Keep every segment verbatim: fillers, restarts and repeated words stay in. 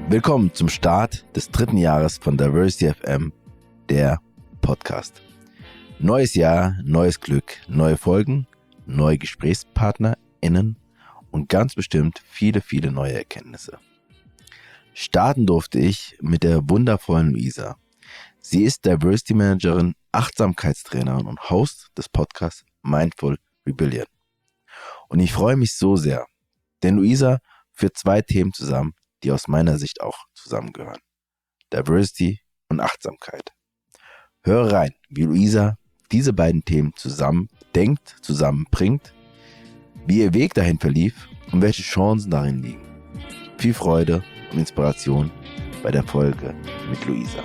Willkommen zum Start des dritten Jahres von Diversity F M, der Podcast. Neues Jahr, neues Glück, neue Folgen, neue GesprächspartnerInnen und ganz bestimmt viele, viele neue Erkenntnisse. Starten durfte ich mit der wundervollen Luisa. Sie ist Diversity Managerin, Achtsamkeitstrainerin und Host des Podcasts Mindful Rebellion. Und ich freue mich so sehr, denn Luisa führt zwei Themen zusammen, die aus meiner Sicht auch zusammengehören. Diversity und Achtsamkeit. Höre rein, wie Luisa diese beiden Themen zusammen denkt, zusammenbringt, wie ihr Weg dahin verlief und welche Chancen darin liegen. Viel Freude und Inspiration bei der Folge mit Luisa.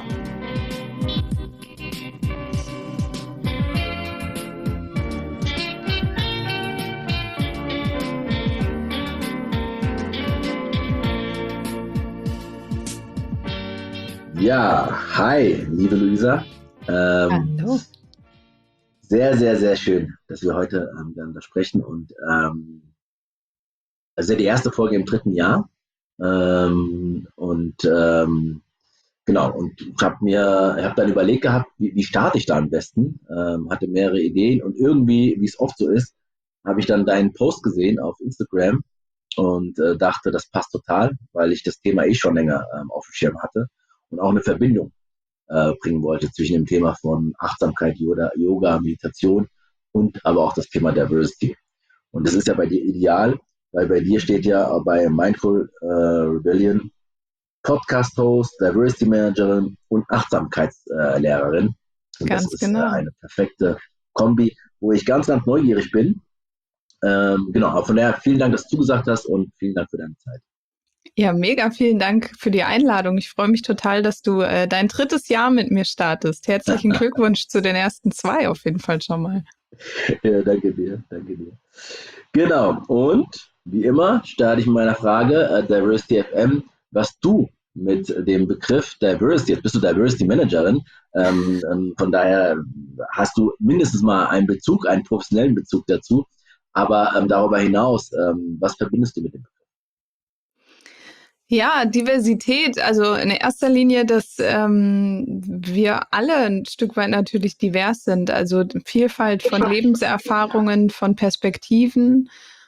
Ja, hi, liebe Luisa. Ähm, Hallo. Sehr, sehr, sehr schön, dass wir heute ähm, miteinander sprechen. Und ähm, das ist ja die erste Folge im dritten Jahr. Ähm, und ähm, genau, und ich habe mir, ich habe dann überlegt gehabt, wie, wie starte ich da am besten? Ähm, hatte mehrere Ideen und irgendwie, wie es oft so ist, habe ich dann deinen Post gesehen auf Instagram und äh, dachte, das passt total, weil ich das Thema eh schon länger ähm, auf dem Schirm hatte und auch eine Verbindung äh, bringen wollte zwischen dem Thema von Achtsamkeit, Yoga, Yoga, Meditation und aber auch das Thema Diversity. Und das ist ja bei dir ideal, weil bei dir steht ja bei Mindful äh, Rebellion Podcast-Host, Diversity Managerin und Achtsamkeitslehrerin. Und das Ganz ist äh, genau. eine perfekte Kombi, wo ich ganz, ganz neugierig bin. Ähm, genau, aber von daher vielen Dank, dass du gesagt hast und vielen Dank für deine Zeit. Ja, mega vielen Dank für die Einladung. Ich freue mich total, dass du äh, dein drittes Jahr mit mir startest. Herzlichen Glückwunsch zu den ersten zwei auf jeden Fall schon mal. Ja, danke dir, danke dir. Genau, und wie immer starte ich mit meiner Frage, äh, Diversity F M, was du mit dem Begriff Diversity, jetzt bist du Diversity Managerin, ähm, ähm, von daher hast du mindestens mal einen Bezug, einen professionellen Bezug dazu, aber ähm, darüber hinaus, ähm, was verbindest du mit dem Begriff? Ja, Diversität, also in erster Linie, dass ähm, wir alle ein Stück weit natürlich divers sind, also Vielfalt von Lebenserfahrungen, von Perspektiven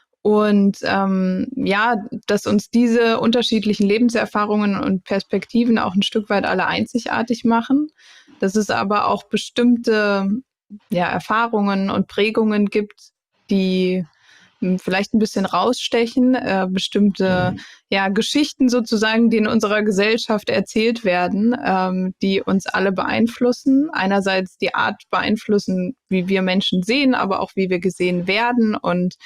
und ähm, ja, dass uns diese unterschiedlichen Lebenserfahrungen und Perspektiven auch ein Stück weit alle einzigartig machen, dass es aber auch bestimmte ja, Erfahrungen und Prägungen gibt, die vielleicht ein bisschen rausstechen, äh, bestimmte Mhm. ja, Geschichten sozusagen, die in unserer Gesellschaft erzählt werden, ähm, die uns alle beeinflussen. Einerseits die Art beeinflussen, wie wir Menschen sehen, aber auch wie wir gesehen werden und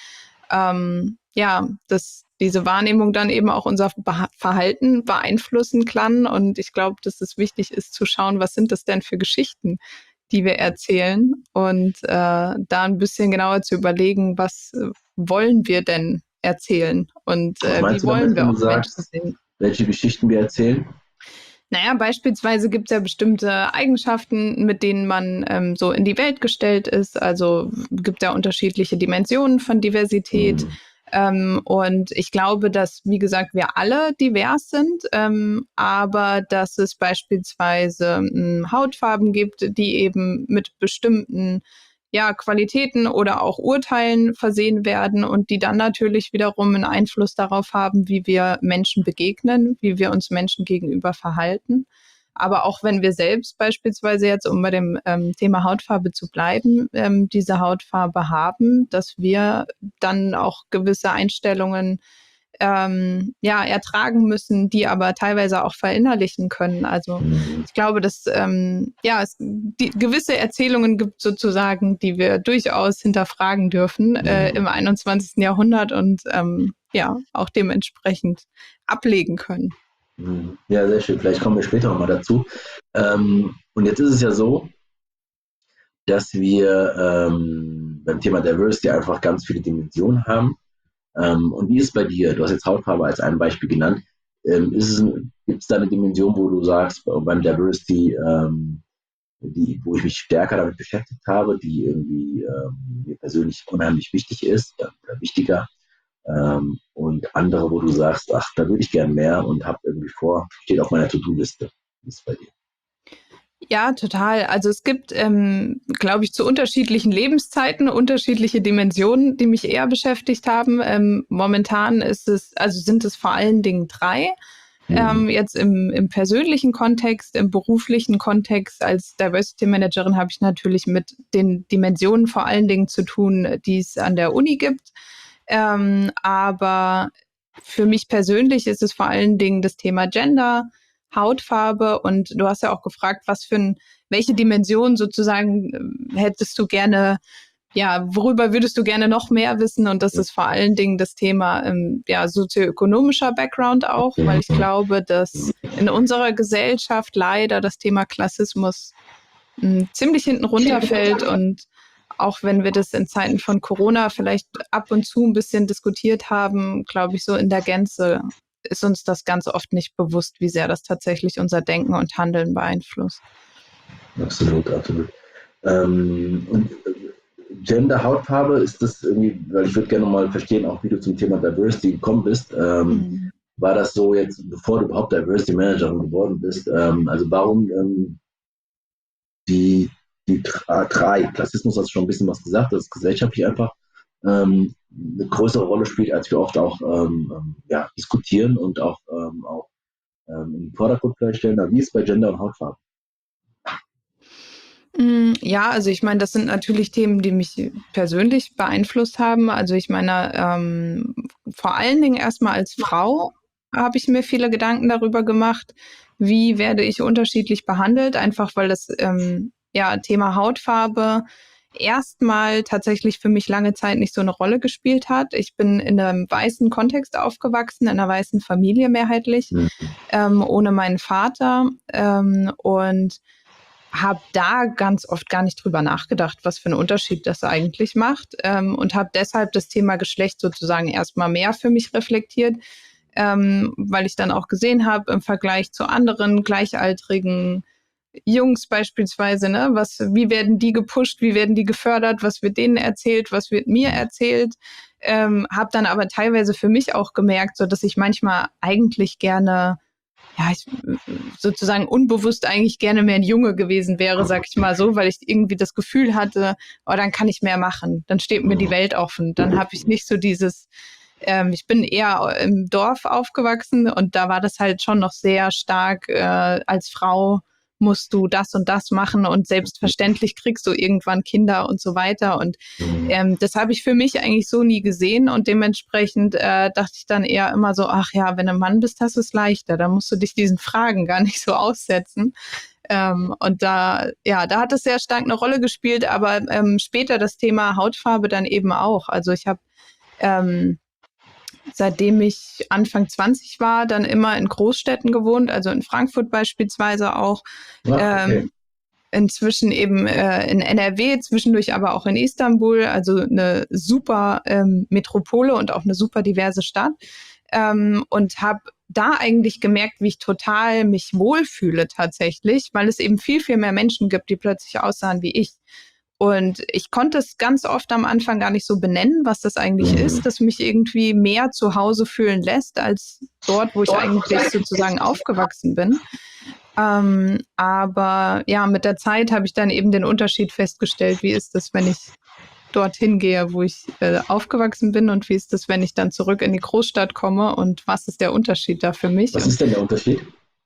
ähm, ja, dass diese Wahrnehmung dann eben auch unser Verhalten beeinflussen kann. Und ich glaube, dass es wichtig ist zu schauen, was sind das denn für Geschichten, die wir erzählen und äh, da ein bisschen genauer zu überlegen, was äh, wollen wir denn erzählen und Was äh, meinst wie du damit, wollen wenn wir du auch Menschen sagst, sehen? welche Geschichten wir erzählen? Naja, beispielsweise gibt es ja bestimmte Eigenschaften, mit denen man ähm, so in die Welt gestellt ist. Also gibt ja unterschiedliche Dimensionen von Diversität. Mhm. Ähm, und ich glaube, dass, wie gesagt, wir alle divers sind, ähm, aber dass es beispielsweise ähm, Hautfarben gibt, die eben mit bestimmten ja, Qualitäten oder auch Urteilen versehen werden und die dann natürlich wiederum einen Einfluss darauf haben, wie wir Menschen begegnen, wie wir uns Menschen gegenüber verhalten. Aber auch wenn wir selbst beispielsweise jetzt, um bei dem ähm, Thema Hautfarbe zu bleiben, ähm, diese Hautfarbe haben, dass wir dann auch gewisse Einstellungen ähm, ja, ertragen müssen, die aber teilweise auch verinnerlichen können. Also Mhm. ich glaube, dass ähm, ja, es die, gewisse Erzählungen gibt sozusagen, die wir durchaus hinterfragen dürfen äh, Mhm. im einundzwanzigsten Jahrhundert und ähm, ja, auch dementsprechend ablegen können. Mhm. Ja, sehr schön. Vielleicht kommen wir später nochmal dazu. Ähm, und jetzt ist es ja so, dass wir ähm, beim Thema Diversity einfach ganz viele Dimensionen haben. Ähm, und wie ist es bei dir? Du hast jetzt Hautfarbe als ein Beispiel genannt. Ähm, ist es ein, gibt es da eine Dimension, wo du sagst, beim Diversity, ähm, die, wo ich mich stärker damit beschäftigt habe, die irgendwie ähm, mir persönlich unheimlich wichtig ist, äh, oder wichtiger? ähm, und andere, wo du sagst, ach, da würde ich gern mehr und habe irgendwie vor, steht auf meiner To-Do-Liste. Wie ist es bei dir? Ja, total. Also es gibt, ähm, glaube ich, zu unterschiedlichen Lebenszeiten unterschiedliche Dimensionen, die mich eher beschäftigt haben. Ähm, momentan ist es, also sind es vor allen Dingen drei. Mhm. Ähm, jetzt im, im persönlichen Kontext, im beruflichen Kontext als Diversity Managerin habe ich natürlich mit den Dimensionen vor allen Dingen zu tun, die es an der Uni gibt. Ähm, aber für mich persönlich ist es vor allen Dingen das Thema Gender, Hautfarbe, und du hast ja auch gefragt, was für ein, welche Dimension sozusagen ähm, hättest du gerne, ja, worüber würdest du gerne noch mehr wissen? Und das ist vor allen Dingen das Thema ähm, ja, sozioökonomischer Background auch, weil ich glaube, dass in unserer Gesellschaft leider das Thema Klassismus mh, ziemlich hinten runterfällt, und auch wenn wir das in Zeiten von Corona vielleicht ab und zu ein bisschen diskutiert haben, glaube ich, so in der Gänze ist uns das ganz oft nicht bewusst, wie sehr das tatsächlich unser Denken und Handeln beeinflusst. Absolut, absolut. Ähm, und äh, Gender, Hautfarbe, ist das irgendwie, weil ich würde gerne mal verstehen, auch wie du zum Thema Diversity gekommen bist. Ähm, Mhm. war das so jetzt, bevor du überhaupt Diversity Managerin geworden bist? Ähm, also warum ähm, die, die drei, Klassismus hast du schon ein bisschen was gesagt, dass es gesellschaftlich einfach ähm, eine größere Rolle spielt, als wir oft auch ähm, ähm, ja, diskutieren und auch, ähm, auch ähm, in den Vordergrund vielleicht stellen. Aber wie ist es bei Gender und Hautfarbe? Mm, Ja, also ich meine, das sind natürlich Themen, die mich persönlich beeinflusst haben. Also ich meine, ähm, vor allen Dingen erstmal als Frau habe ich mir viele Gedanken darüber gemacht, wie werde ich unterschiedlich behandelt, einfach weil das ähm, ja, Thema Hautfarbe erstmal tatsächlich für mich lange Zeit nicht so eine Rolle gespielt hat. Ich bin in einem weißen Kontext aufgewachsen, in einer weißen Familie mehrheitlich, Hm. ähm, ohne meinen Vater. Ähm, und habe da ganz oft gar nicht drüber nachgedacht, was für einen Unterschied das eigentlich macht, ähm, und habe deshalb das Thema Geschlecht sozusagen erstmal mehr für mich reflektiert, ähm, weil ich dann auch gesehen habe im Vergleich zu anderen gleichaltrigen Jungs beispielsweise, ne, was, wie werden die gepusht, wie werden die gefördert, was wird denen erzählt, was wird mir erzählt, ähm, habe dann aber teilweise für mich auch gemerkt, so dass ich manchmal eigentlich gerne, ja, ich sozusagen unbewusst eigentlich gerne mehr ein Junge gewesen wäre, sag ich mal so, weil ich irgendwie das Gefühl hatte, oh, dann kann ich mehr machen, dann steht mir die Welt offen, dann habe ich nicht so dieses, ähm, ich bin eher im Dorf aufgewachsen, und da war das halt schon noch sehr stark, äh, als Frau musst du das und das machen und selbstverständlich kriegst du irgendwann Kinder und so weiter. Und ähm, das habe ich für mich eigentlich so nie gesehen, und dementsprechend äh, dachte ich dann eher immer so, ach ja, wenn du ein Mann bist, hast du es leichter, da musst du dich diesen Fragen gar nicht so aussetzen. Ähm, und da, ja, da hat es sehr stark eine Rolle gespielt, aber ähm, später das Thema Hautfarbe dann eben auch. Also ich habe ähm, seitdem ich Anfang zwanzig war, dann immer in Großstädten gewohnt, also in Frankfurt beispielsweise auch. Ah, okay. Ähm, inzwischen eben äh, in N R W, zwischendurch aber auch in Istanbul, also eine super ähm, Metropole und auch eine super diverse Stadt. Ähm, und habe da eigentlich gemerkt, wie ich total mich wohlfühle tatsächlich, weil es eben viel, viel mehr Menschen gibt, die plötzlich aussahen wie ich. Und ich konnte es ganz oft am Anfang gar nicht so benennen, was das eigentlich ist, das mich irgendwie mehr zu Hause fühlen lässt, als dort, wo ich eigentlich sozusagen aufgewachsen bin. Ähm, aber ja, mit der Zeit habe ich dann eben den Unterschied festgestellt, wie ist das, wenn ich dorthin gehe, wo ich äh, aufgewachsen bin, und wie ist das, wenn ich dann zurück in die Großstadt komme, und was ist der Unterschied da für mich? Was Und ist denn der Unterschied?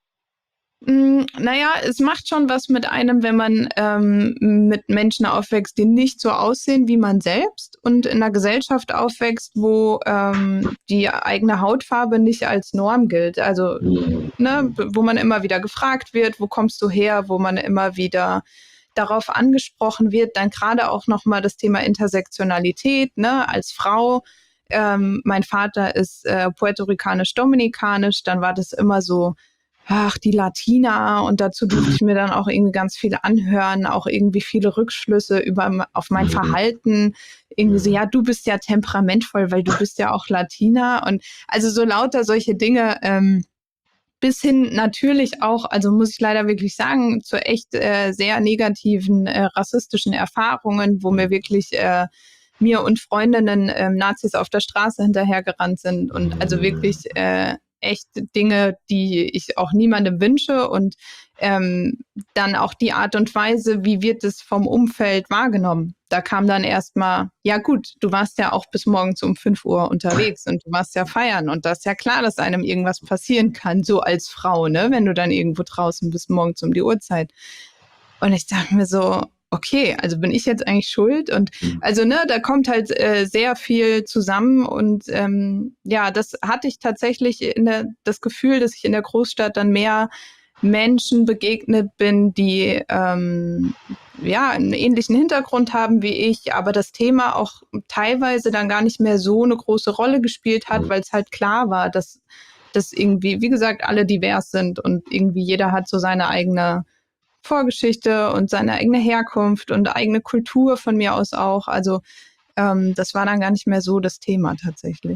Mm, Naja, es macht schon was mit einem, wenn man ähm, mit Menschen aufwächst, die nicht so aussehen wie man selbst, und in einer Gesellschaft aufwächst, wo ähm, die eigene Hautfarbe nicht als Norm gilt. Also, Hm. ne, wo man immer wieder gefragt wird, wo kommst du her, wo man immer wieder darauf angesprochen wird, dann gerade auch nochmal das Thema Intersektionalität, ne, als Frau. Ähm, mein Vater ist äh, puerto-ricanisch-dominikanisch, dann war das immer so, ach, die Latina, und dazu durfte ich mir dann auch irgendwie ganz viel anhören, auch irgendwie viele Rückschlüsse über auf mein Verhalten. Irgendwie so, ja, du bist ja temperamentvoll, weil du bist ja auch Latina, und also so lauter solche Dinge, ähm, bis hin natürlich auch, also muss ich leider wirklich sagen, zu echt äh, sehr negativen äh, rassistischen Erfahrungen, wo mir wirklich äh, mir und Freundinnen ähm, Nazis auf der Straße hinterhergerannt sind und also wirklich äh, echt Dinge, die ich auch niemandem wünsche und ähm, dann auch die Art und Weise, wie wird es vom Umfeld wahrgenommen. Da kam dann erstmal, ja gut, du warst ja auch bis morgens um fünf Uhr unterwegs und du warst ja feiern und das ist ja klar, dass einem irgendwas passieren kann, so als Frau, ne, wenn du dann irgendwo draußen bist morgens um die Uhrzeit. Und ich dachte mir so, okay, also bin ich jetzt eigentlich schuld? Und also, ne, da kommt halt äh, sehr viel zusammen und ähm, ja, das hatte ich tatsächlich in der, das Gefühl, dass ich in der Großstadt dann mehr Menschen begegnet bin, die ähm, ja einen ähnlichen Hintergrund haben wie ich, aber das Thema auch teilweise dann gar nicht mehr so eine große Rolle gespielt hat, weil es halt klar war, dass dass irgendwie, wie gesagt, alle divers sind und irgendwie jeder hat so seine eigene Vorgeschichte und seine eigene Herkunft und eigene Kultur von mir aus auch. Also ähm, das war dann gar nicht mehr so das Thema tatsächlich.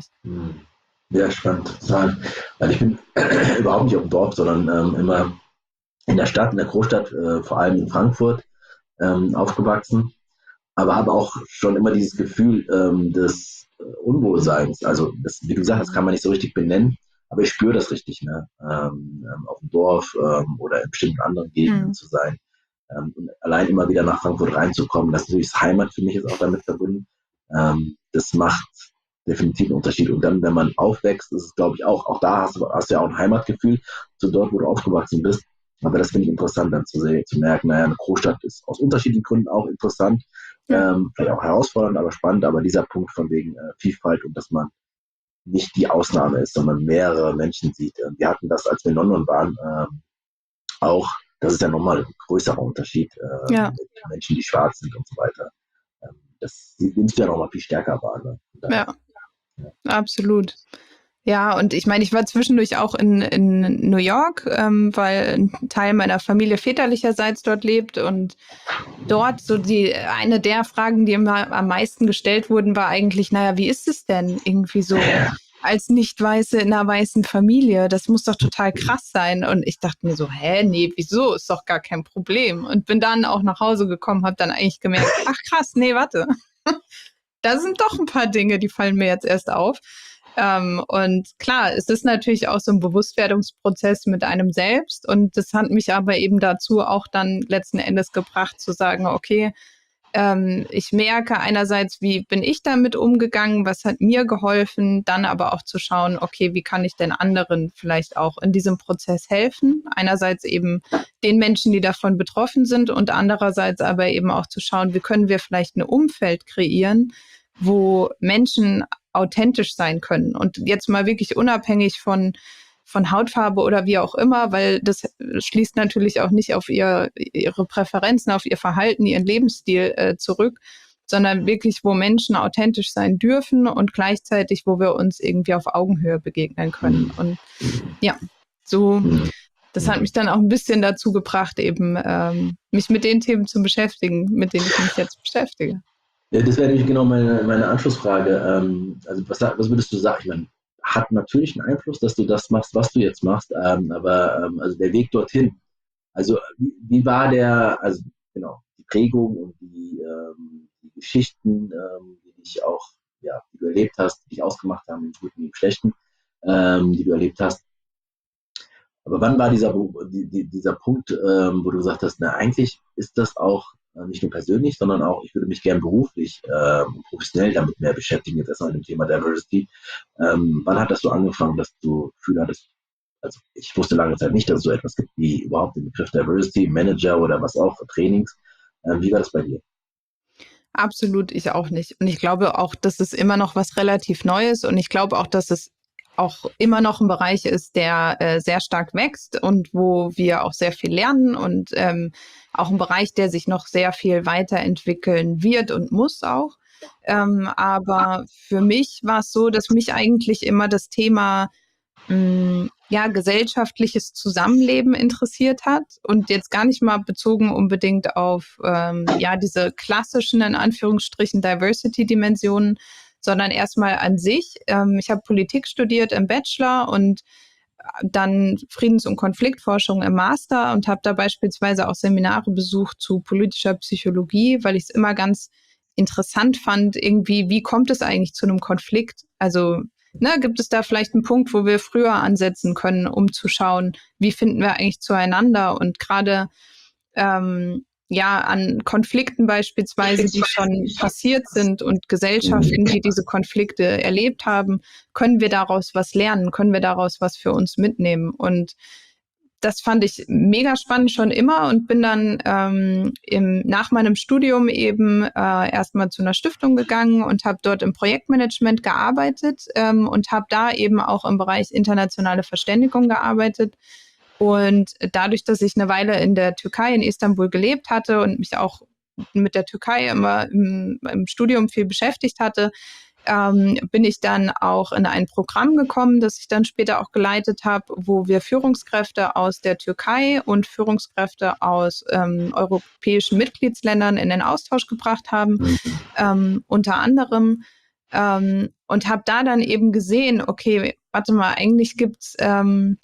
Ja, spannend. Weil ich bin überhaupt nicht auf dem Dorf, sondern ähm, immer in der Stadt, in der Großstadt, äh, vor allem in Frankfurt, ähm, aufgewachsen. Aber habe auch schon immer dieses Gefühl ähm, des äh, Unwohlseins. Also, das, wie du gesagt hast, kann man nicht so richtig benennen, aber ich spüre das richtig, ne? Ähm, ähm, auf dem Dorf ähm, oder in bestimmten anderen Gegenden mhm. zu sein. Ähm, und allein immer wieder nach Frankfurt reinzukommen, das ist natürlich das Heimat für mich ist auch damit verbunden. Ähm, das macht definitiv einen Unterschied. Und dann, wenn man aufwächst, ist es, glaube ich, auch, auch da hast du, hast du ja auch ein Heimatgefühl, so dort, wo du aufgewachsen bist. Aber das finde ich interessant, dann zu sehen, zu merken, naja, eine Großstadt ist aus unterschiedlichen Gründen auch interessant, ja. ähm, vielleicht auch herausfordernd, aber spannend. Aber dieser Punkt von wegen äh, Vielfalt und dass man nicht die Ausnahme ist, sondern mehrere Menschen sieht. Äh, wir hatten das, als wir in London waren, äh, auch, das ist ja nochmal ein größerer Unterschied äh, ja. mit Menschen, die schwarz sind und so weiter. Ähm, das nimmst du ja nochmal viel stärker wahr. Ne? Ja. ja, absolut. Ja, und ich meine, ich war zwischendurch auch in, in New York, ähm, weil ein Teil meiner Familie väterlicherseits dort lebt und dort so die, eine der Fragen, die immer am meisten gestellt wurden, war eigentlich, naja, wie ist es denn irgendwie so als Nicht-Weiße in einer weißen Familie? Das muss doch total krass sein. Und ich dachte mir so, hä, nee, wieso? Ist doch gar kein Problem. Und bin dann auch nach Hause gekommen, habe dann eigentlich gemerkt, ach krass, nee, warte. Da sind doch ein paar Dinge, die fallen mir jetzt erst auf. Ähm, und klar, es ist natürlich auch so ein Bewusstwerdungsprozess mit einem selbst. Und das hat mich aber eben dazu auch dann letzten Endes gebracht, zu sagen, okay, ähm, ich merke einerseits, wie bin ich damit umgegangen, was hat mir geholfen, dann aber auch zu schauen, okay, wie kann ich denn anderen vielleicht auch in diesem Prozess helfen? Einerseits eben den Menschen, die davon betroffen sind und andererseits aber eben auch zu schauen, wie können wir vielleicht ein Umfeld kreieren, wo Menschen authentisch sein können. Und jetzt mal wirklich unabhängig von, von Hautfarbe oder wie auch immer, weil das schließt natürlich auch nicht auf ihr, ihre Präferenzen, auf ihr Verhalten, ihren Lebensstil äh, zurück, sondern wirklich, wo Menschen authentisch sein dürfen und gleichzeitig, wo wir uns irgendwie auf Augenhöhe begegnen können. Und ja, so, das hat mich dann auch ein bisschen dazu gebracht, eben ähm, mich mit den Themen zu beschäftigen, mit denen ich mich jetzt beschäftige. Ja, das wäre nämlich genau meine, meine Anschlussfrage. Ähm, also was, was würdest du sagen? Ich meine, hat natürlich einen Einfluss, dass du das machst, was du jetzt machst, ähm, aber ähm, also der Weg dorthin. Also wie, wie war der, also genau, die Prägung und die, ähm, die Geschichten, ähm, die dich auch, ja, die du erlebt hast, die dich ausgemacht haben, im Guten wie im Schlechten, ähm, die du erlebt hast. Aber wann war dieser, die, dieser Punkt, ähm, wo du gesagt hast, na eigentlich ist das auch nicht nur persönlich, sondern auch, ich würde mich gern beruflich äh, professionell damit mehr beschäftigen, jetzt erstmal mit dem Thema Diversity. Ähm, wann hat das so angefangen, dass du Gefühl hattest, also ich wusste lange Zeit nicht, dass es so etwas gibt wie überhaupt den Begriff Diversity, Manager oder was auch, für Trainings. Ähm, wie war das bei dir? Absolut, ich auch nicht. Und ich glaube auch, dass es immer noch was relativ Neues und ich glaube auch, dass es auch immer noch ein Bereich ist, der äh, sehr stark wächst und wo wir auch sehr viel lernen und ähm, auch ein Bereich, der sich noch sehr viel weiterentwickeln wird und muss auch. Ähm, aber für mich war es so, dass mich eigentlich immer das Thema mh, ja, gesellschaftliches Zusammenleben interessiert hat und jetzt gar nicht mal bezogen unbedingt auf ähm, ja diese klassischen, in Anführungsstrichen, Diversity-Dimensionen, sondern erstmal an sich. Ähm, ich habe Politik studiert im Bachelor und dann Friedens- und Konfliktforschung im Master und habe da beispielsweise auch Seminare besucht zu politischer Psychologie, weil ich es immer ganz interessant fand, irgendwie, wie kommt es eigentlich zu einem Konflikt? Also, ne, gibt es da vielleicht einen Punkt, wo wir früher ansetzen können, um zu schauen, wie finden wir eigentlich zueinander? Und gerade ähm, ja, an Konflikten beispielsweise, die schon passiert sind und Gesellschaften, die diese Konflikte erlebt haben, können wir daraus was lernen, können wir daraus was für uns mitnehmen. Und das fand ich mega spannend schon immer und bin dann ähm, im, nach meinem Studium eben äh, erstmal zu einer Stiftung gegangen und habe dort im Projektmanagement gearbeitet ähm, und habe da eben auch im Bereich internationale Verständigung gearbeitet. Und dadurch, dass ich eine Weile in der Türkei, in Istanbul gelebt hatte und mich auch mit der Türkei immer im, im Studium viel beschäftigt hatte, ähm, bin ich dann auch in ein Programm gekommen, das ich dann später auch geleitet habe, wo wir Führungskräfte aus der Türkei und Führungskräfte aus ähm, europäischen Mitgliedsländern in den Austausch gebracht haben, ähm, unter anderem. Ähm, und habe da dann eben gesehen, okay, warte mal, eigentlich gibt's ähm,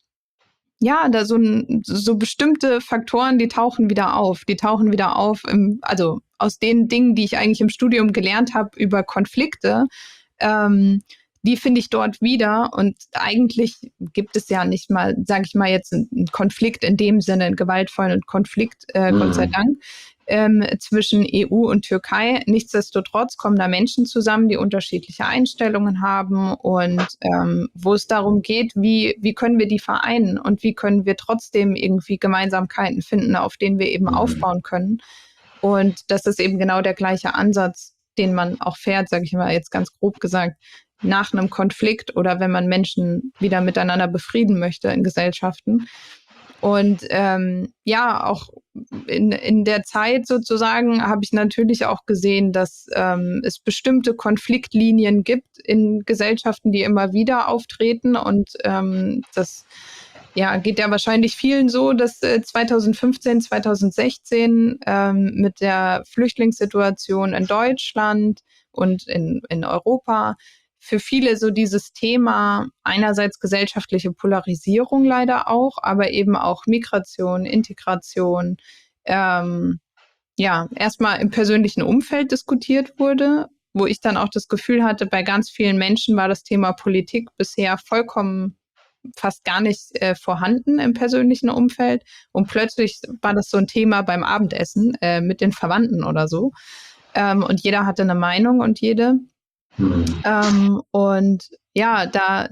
ja, da so, ein, so bestimmte Faktoren, die tauchen wieder auf. Die tauchen wieder auf, im, also aus den Dingen, die ich eigentlich im Studium gelernt habe über Konflikte, ähm, die finde ich dort wieder. Und eigentlich gibt es ja nicht mal, sage ich mal jetzt, einen Konflikt in dem Sinne, einen gewaltvollen Konflikt, äh, mhm. Gott sei Dank, ähm, zwischen E U und Türkei. Nichtsdestotrotz kommen da Menschen zusammen, die unterschiedliche Einstellungen haben und ähm, wo es darum geht, wie, wie können wir die vereinen und wie können wir trotzdem irgendwie Gemeinsamkeiten finden, auf denen wir eben mhm. aufbauen können. Und das ist eben genau der gleiche Ansatz, den man auch fährt, sage ich mal jetzt ganz grob gesagt, nach einem Konflikt oder wenn man Menschen wieder miteinander befrieden möchte in Gesellschaften. Und ähm, ja, auch in, in der Zeit sozusagen habe ich natürlich auch gesehen, dass ähm, es bestimmte Konfliktlinien gibt in Gesellschaften, die immer wieder auftreten. Und ähm, das ja, geht ja wahrscheinlich vielen so, dass äh, zwanzig fünfzehn, zwanzig sechzehn ähm, mit der Flüchtlingssituation in Deutschland und in, in Europa für viele so dieses Thema einerseits gesellschaftliche Polarisierung leider auch, aber eben auch Migration, Integration, ähm, ja, erstmal im persönlichen Umfeld diskutiert wurde, wo ich dann auch das Gefühl hatte, bei ganz vielen Menschen war das Thema Politik bisher vollkommen fast gar nicht äh, vorhanden im persönlichen Umfeld. Und plötzlich war das so ein Thema beim Abendessen äh, mit den Verwandten oder so. Ähm, und jeder hatte eine Meinung und jede. Mhm. Ähm, und ja, da,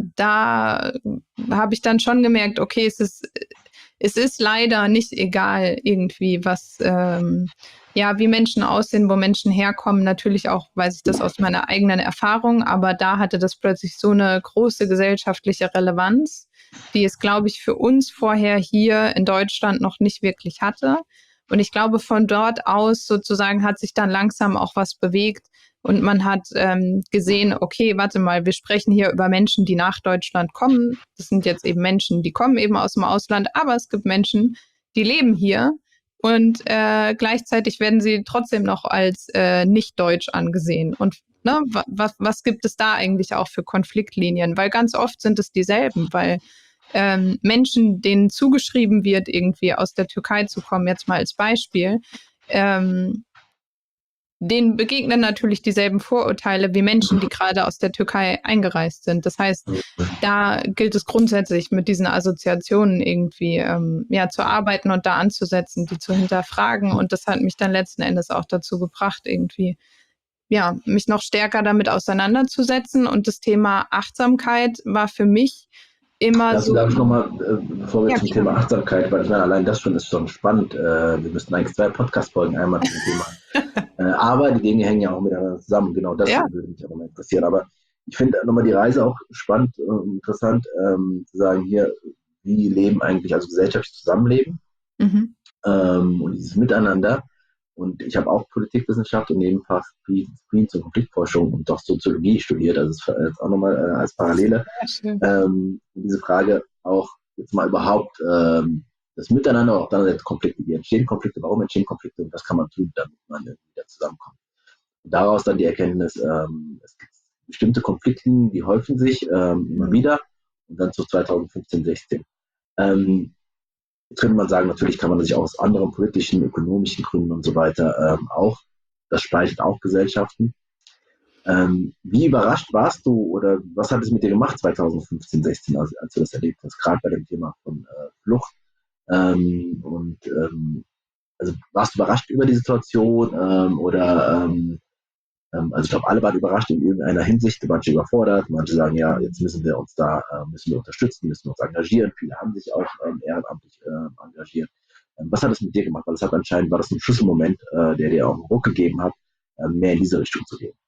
da habe ich dann schon gemerkt, okay, es ist, es ist leider nicht egal irgendwie, was, ähm, ja, wie Menschen aussehen, wo Menschen herkommen. Natürlich auch weiß ich das aus meiner eigenen Erfahrung, aber da hatte das plötzlich so eine große gesellschaftliche Relevanz, die es, glaube ich, für uns vorher hier in Deutschland noch nicht wirklich hatte. Und ich glaube, von dort aus sozusagen hat sich dann langsam auch was bewegt. Und man hat ähm, gesehen, okay, warte mal, wir sprechen hier über Menschen, die nach Deutschland kommen. Das sind jetzt eben Menschen, die kommen eben aus dem Ausland, aber es gibt Menschen, die leben hier und äh, gleichzeitig werden sie trotzdem noch als äh, nicht deutsch angesehen. Und ne, was, was gibt es da eigentlich auch für Konfliktlinien? Weil ganz oft sind es dieselben, weil ähm, Menschen, denen zugeschrieben wird, irgendwie aus der Türkei zu kommen, jetzt mal als Beispiel, ähm, denen begegnen natürlich dieselben Vorurteile wie Menschen, die gerade aus der Türkei eingereist sind. Das heißt, da gilt es grundsätzlich mit diesen Assoziationen irgendwie ähm, ja, zu arbeiten und da anzusetzen, die zu hinterfragen. Und das hat mich dann letzten Endes auch dazu gebracht, irgendwie ja, mich noch stärker damit auseinanderzusetzen. Und das Thema Achtsamkeit war für mich immer Lass so. Darf ich nochmal, äh, bevor wir ja, zum klar. Thema Achtsamkeit, weil ich meine, allein das schon ist schon spannend. Äh, wir müssten eigentlich zwei Podcast-Folgen einmal zum Thema. äh, aber die Dinge hängen ja auch miteinander zusammen. Genau, das ja. würde mich auch mal interessieren. Aber ich finde nochmal die Reise auch spannend und interessant, ähm, zu sagen, hier, wie leben eigentlich, also gesellschaftlich zusammenleben mhm. ähm, und dieses Miteinander. Und ich habe auch Politikwissenschaft und Nebenfach Friedens- und Konfliktforschung und doch Soziologie studiert, also das ist auch nochmal äh, als Parallele. Ähm, diese Frage auch jetzt mal überhaupt ähm, das Miteinander, auch dann jetzt Konflikte, wie entstehen Konflikte, warum entstehen Konflikte und was kann man tun, damit man wieder zusammenkommt. Und daraus dann die Erkenntnis, ähm, es gibt bestimmte Konfliktlinien, die häufen sich ähm, immer mhm. wieder und dann zu zwanzig fünfzehn, sechzehn. Ähm, Jetzt könnte man sagen, natürlich kann man sich auch aus anderen politischen, ökonomischen Gründen und so weiter ähm, auch das speichert auch Gesellschaften. Ähm, wie überrascht warst du oder was hat es mit dir gemacht zwanzig fünfzehn, sechzehn, als, als du das erlebt hast, gerade bei dem Thema von äh, Flucht? Ähm, und ähm, also warst du überrascht über die Situation ähm, oder ähm, ähm, also ich glaube, alle waren überrascht in irgendeiner Hinsicht, manche überfordert, manche sagen, ja, jetzt müssen wir uns da, äh, müssen wir unterstützen, müssen wir uns engagieren. Viele haben sich auch ähm, ehrenamtlich äh, engagiert. Ähm, was hat das mit dir gemacht? Weil es hat anscheinend, war das ein Schlüsselmoment, äh, der dir auch einen Ruck gegeben hat, äh, mehr in diese Richtung zu gehen.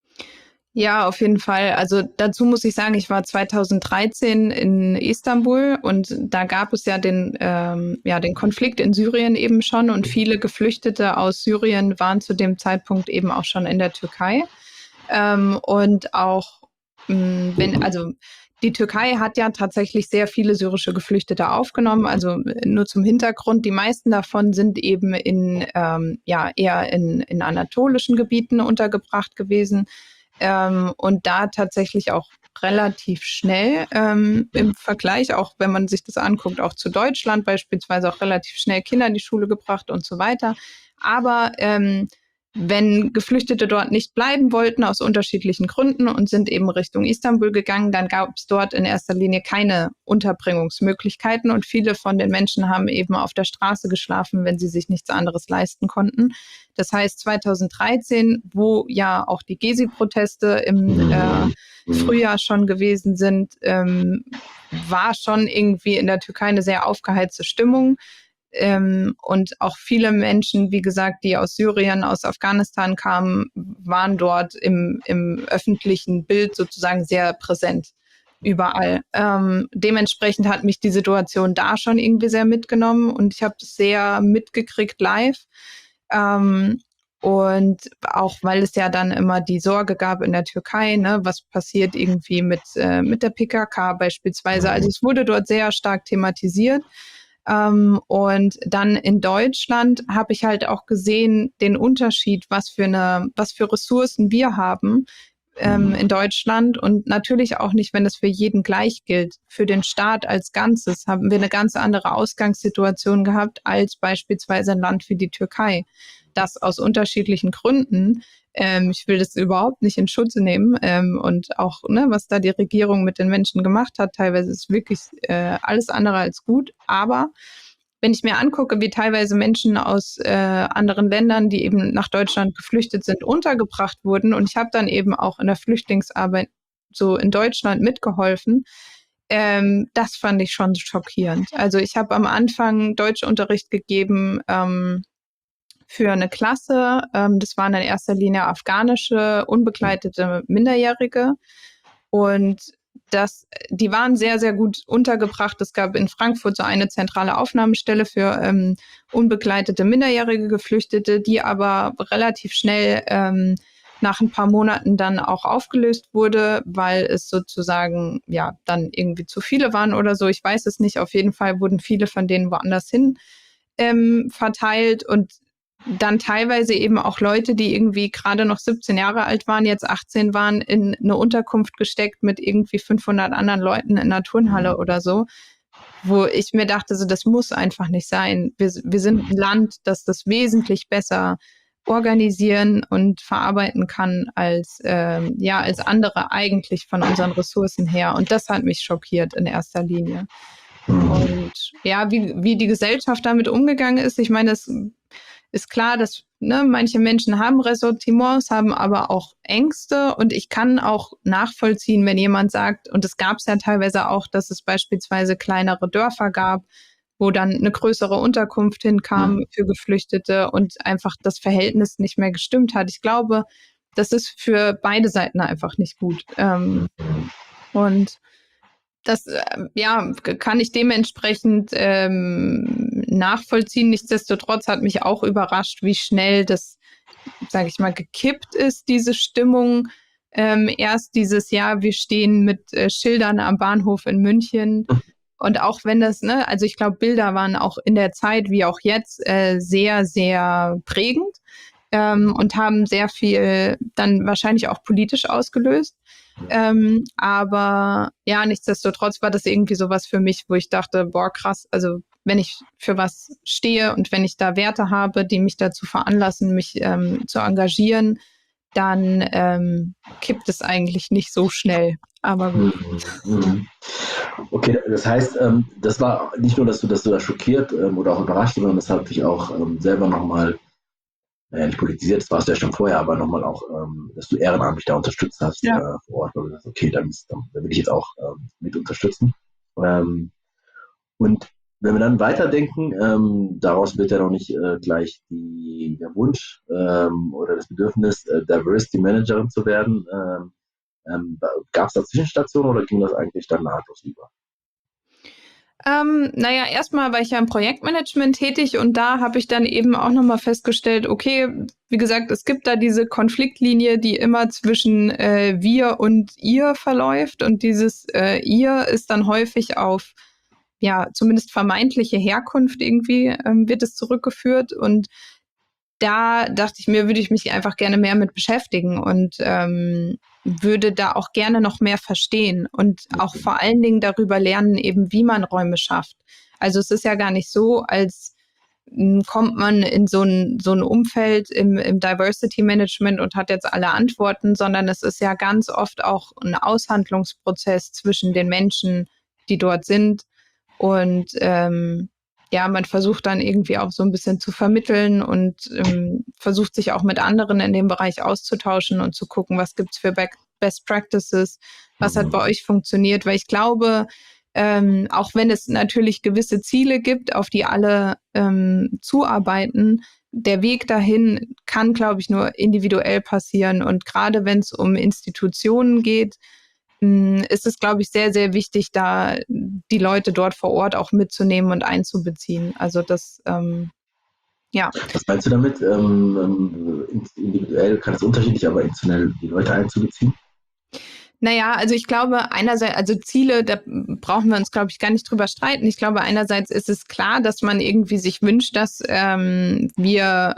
Ja, auf jeden Fall. Also dazu muss ich sagen, ich war zweitausenddreizehn in Istanbul und da gab es ja den, ähm, ja, den Konflikt in Syrien eben schon und viele Geflüchtete aus Syrien waren zu dem Zeitpunkt eben auch schon in der Türkei. Ähm, und auch, mh, wenn, also die Türkei hat ja tatsächlich sehr viele syrische Geflüchtete aufgenommen. Also nur zum Hintergrund, die meisten davon sind eben in, ähm, ja, eher in, in anatolischen Gebieten untergebracht gewesen. Ähm, und da tatsächlich auch relativ schnell ähm, im Vergleich, auch wenn man sich das anguckt, auch zu Deutschland beispielsweise auch relativ schnell Kinder in die Schule gebracht und so weiter. Aber ähm, wenn Geflüchtete dort nicht bleiben wollten, aus unterschiedlichen Gründen und sind eben Richtung Istanbul gegangen, dann gab es dort in erster Linie keine Unterbringungsmöglichkeiten und viele von den Menschen haben eben auf der Straße geschlafen, wenn sie sich nichts anderes leisten konnten. Das heißt zweitausenddreizehn, wo ja auch die Gezi-Proteste im äh, Frühjahr schon gewesen sind, ähm, war schon irgendwie in der Türkei eine sehr aufgeheizte Stimmung. Ähm, und auch viele Menschen, wie gesagt, die aus Syrien, aus Afghanistan kamen, waren dort im, im öffentlichen Bild sozusagen sehr präsent. Überall. Ähm, dementsprechend hat mich die Situation da schon irgendwie sehr mitgenommen und ich habe das sehr mitgekriegt live. Ähm, und auch, weil es ja dann immer die Sorge gab in der Türkei, ne, was passiert irgendwie mit, äh, mit der P K K beispielsweise. Also es wurde dort sehr stark thematisiert. Ähm, und dann in Deutschland habe ich halt auch gesehen, den Unterschied, was für eine, was für Ressourcen wir haben ähm, in Deutschland und natürlich auch nicht, wenn es für jeden gleich gilt. Für den Staat als Ganzes haben wir eine ganz andere Ausgangssituation gehabt als beispielsweise ein Land wie die Türkei. Das aus unterschiedlichen Gründen. Ähm, ich will das überhaupt nicht in Schutz nehmen ähm, und auch, ne, was da die Regierung mit den Menschen gemacht hat, teilweise ist wirklich äh, alles andere als gut. Aber wenn ich mir angucke, wie teilweise Menschen aus äh, anderen Ländern, die eben nach Deutschland geflüchtet sind, untergebracht wurden. Und ich habe dann eben auch in der Flüchtlingsarbeit so in Deutschland mitgeholfen. Ähm, das fand ich schon schockierend. Also ich habe am Anfang Deutschunterricht gegeben ähm, für eine Klasse. Ähm, das waren in erster Linie afghanische, unbegleitete Minderjährige. Und das, die waren sehr, sehr gut untergebracht. Es gab in Frankfurt so eine zentrale Aufnahmestelle für ähm, unbegleitete minderjährige Geflüchtete, die aber relativ schnell ähm, nach ein paar Monaten dann auch aufgelöst wurde, weil es sozusagen ja dann irgendwie zu viele waren oder so. Ich weiß es nicht. Auf jeden Fall wurden viele von denen woanders hin ähm, verteilt und dann teilweise eben auch Leute, die irgendwie gerade noch siebzehn Jahre alt waren, jetzt achtzehn waren, in eine Unterkunft gesteckt mit irgendwie fünfhundert anderen Leuten in einer Turnhalle oder so, wo ich mir dachte, so, das muss einfach nicht sein. Wir, wir sind ein Land, das das wesentlich besser organisieren und verarbeiten kann als, ähm, ja, als andere eigentlich von unseren Ressourcen her. Und das hat mich schockiert in erster Linie. Und ja, wie, wie die Gesellschaft damit umgegangen ist, ich meine, es ist klar, dass ne, manche Menschen haben Ressentiments, haben aber auch Ängste und ich kann auch nachvollziehen, wenn jemand sagt, und es gab es ja teilweise auch, dass es beispielsweise kleinere Dörfer gab, wo dann eine größere Unterkunft hinkam mhm. für Geflüchtete und einfach das Verhältnis nicht mehr gestimmt hat. Ich glaube, das ist für beide Seiten einfach nicht gut. Ähm, und das, äh, ja, kann ich dementsprechend ähm, nachvollziehen. Nichtsdestotrotz hat mich auch überrascht, wie schnell das, sage ich mal, gekippt ist, diese Stimmung. Ähm, erst dieses Jahr, wir stehen mit äh, Schildern am Bahnhof in München. Und auch wenn das, ne, also ich glaube, Bilder waren auch in der Zeit wie auch jetzt äh, sehr, sehr prägend ähm, und haben sehr viel dann wahrscheinlich auch politisch ausgelöst. Ähm, aber ja, nichtsdestotrotz war das irgendwie sowas für mich, wo ich dachte, boah, krass, also wenn ich für was stehe und wenn ich da Werte habe, die mich dazu veranlassen, mich ähm, zu engagieren, dann ähm, kippt es eigentlich nicht so schnell. Aber gut. Mhm. Okay, das heißt, ähm, das war nicht nur, dass du, dass du da schockiert ähm, oder auch überrascht, sondern das hat dich auch ähm, selber nochmal, naja, nicht politisiert, das warst du ja schon vorher, aber nochmal auch, ähm, dass du ehrenamtlich da unterstützt hast Ja. äh, vor Ort, weil du sagst, okay, dann, ist, dann, dann will ich jetzt auch ähm, mit unterstützen. Ähm, und wenn wir dann weiterdenken, ähm, daraus wird ja noch nicht äh, gleich die, der Wunsch ähm, oder das Bedürfnis, äh, Diversity Managerin zu werden. Ähm, ähm, Gab es da Zwischenstationen oder ging das eigentlich dann nahtlos über? Ähm, naja, erstmal war ich ja im Projektmanagement tätig und da habe ich dann eben auch nochmal festgestellt, okay, wie gesagt, es gibt da diese Konfliktlinie, die immer zwischen äh, wir und ihr verläuft und dieses äh, ihr ist dann häufig auf, ja, zumindest vermeintliche Herkunft irgendwie ähm, wird es zurückgeführt und da dachte ich mir, würde ich mich einfach gerne mehr mit beschäftigen und ähm, würde da auch gerne noch mehr verstehen und auch vor allen Dingen darüber lernen, eben wie man Räume schafft. Also es ist ja gar nicht so, als m, kommt man in so ein, so ein Umfeld im, im Diversity Management und hat jetzt alle Antworten, sondern es ist ja ganz oft auch ein Aushandlungsprozess zwischen den Menschen, die dort sind. Und ähm, ja, man versucht dann irgendwie auch so ein bisschen zu vermitteln und ähm, versucht sich auch mit anderen in dem Bereich auszutauschen und zu gucken, was gibt's für Be- Best Practices, was hat bei euch funktioniert, weil ich glaube, ähm, auch wenn es natürlich gewisse Ziele gibt, auf die alle ähm, zuarbeiten, der Weg dahin kann, glaube ich, nur individuell passieren. Und gerade wenn es um Institutionen geht, mh, ist es, glaube ich, sehr, sehr wichtig, da die Leute dort vor Ort auch mitzunehmen und einzubeziehen. Also das, ähm, ja. Was meinst du damit? Ähm, ähm, individuell kann es unterschiedlich, aber institutionell die Leute einzubeziehen? Naja, also ich glaube, einerseits, also Ziele, da brauchen wir uns, glaube ich, gar nicht drüber streiten. Ich glaube, einerseits ist es klar, dass man irgendwie sich wünscht, dass ähm, wir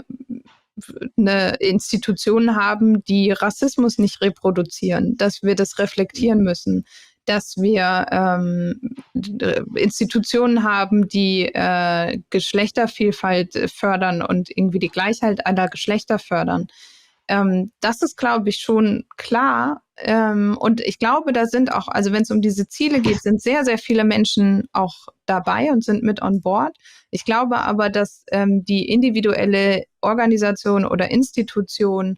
eine Institution haben, die Rassismus nicht reproduzieren, dass wir das reflektieren müssen, dass wir ähm, Institutionen haben, die äh, Geschlechtervielfalt fördern und irgendwie die Gleichheit aller Geschlechter fördern. Ähm, das ist, glaube ich, schon klar. Ähm, und ich glaube, da sind auch, also wenn es um diese Ziele geht, sind sehr, sehr viele Menschen auch dabei und sind mit on board. Ich glaube aber, dass ähm, die individuelle Organisation oder Institution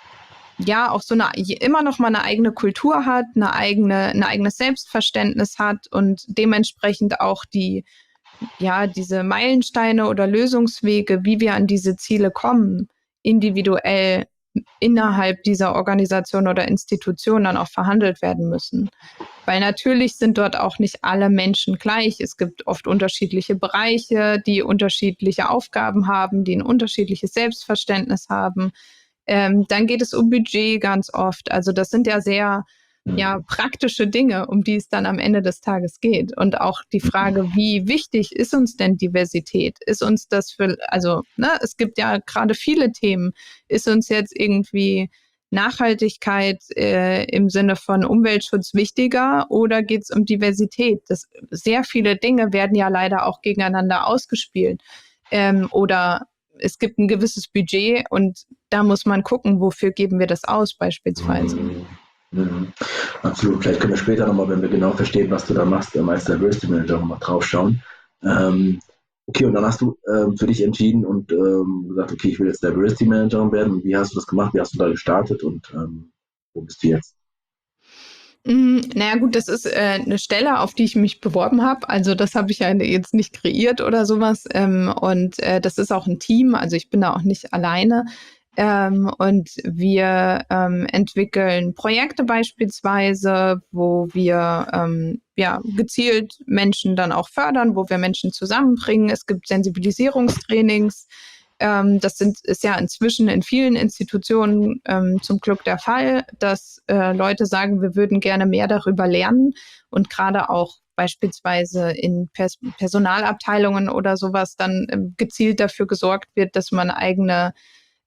ja auch so eine immer noch mal eine eigene Kultur hat, eine eigene, ein eigenes Selbstverständnis hat und dementsprechend auch die, ja, diese Meilensteine oder Lösungswege, wie wir an diese Ziele kommen, individuell innerhalb dieser Organisation oder Institution dann auch verhandelt werden müssen. Weil natürlich sind dort auch nicht alle Menschen gleich. Es gibt oft unterschiedliche Bereiche, die unterschiedliche Aufgaben haben, die ein unterschiedliches Selbstverständnis haben. Ähm, dann geht es um Budget ganz oft. Also das sind ja sehr ja, praktische Dinge, um die es dann am Ende des Tages geht. Und auch die Frage, wie wichtig ist uns denn Diversität? Ist uns das für, also, ne, es gibt ja gerade viele Themen. Ist uns jetzt irgendwie Nachhaltigkeit äh, im Sinne von Umweltschutz wichtiger oder geht es um Diversität? Das, sehr viele Dinge werden ja leider auch gegeneinander ausgespielt. Ähm, oder es gibt ein gewisses Budget und da muss man gucken, wofür geben wir das aus beispielsweise. Mhm. Mhm. Absolut. Vielleicht können wir später nochmal, wenn wir genau verstehen, was du da machst, ähm, als Diversity Manager nochmal drauf schauen. Ähm, okay, und dann hast du ähm, für dich entschieden und ähm, gesagt, okay, ich will jetzt Diversity Managerin werden. Und wie hast du das gemacht? Wie hast du da gestartet und ähm, wo bist du jetzt? Mm, naja gut, das ist äh, eine Stelle, auf die ich mich beworben habe. Also das habe ich ja jetzt nicht kreiert oder sowas. Ähm, und äh, das ist auch ein Team. Also ich bin da auch nicht alleine. Ähm, und wir ähm, entwickeln Projekte beispielsweise, wo wir ähm, ja, gezielt Menschen dann auch fördern, wo wir Menschen zusammenbringen. Es gibt Sensibilisierungstrainings. Ähm, das sind, ist ja inzwischen in vielen Institutionen ähm, zum Glück der Fall, dass äh, Leute sagen, wir würden gerne mehr darüber lernen und gerade auch beispielsweise in Pers- Personalabteilungen oder sowas dann ähm, gezielt dafür gesorgt wird, dass man eigene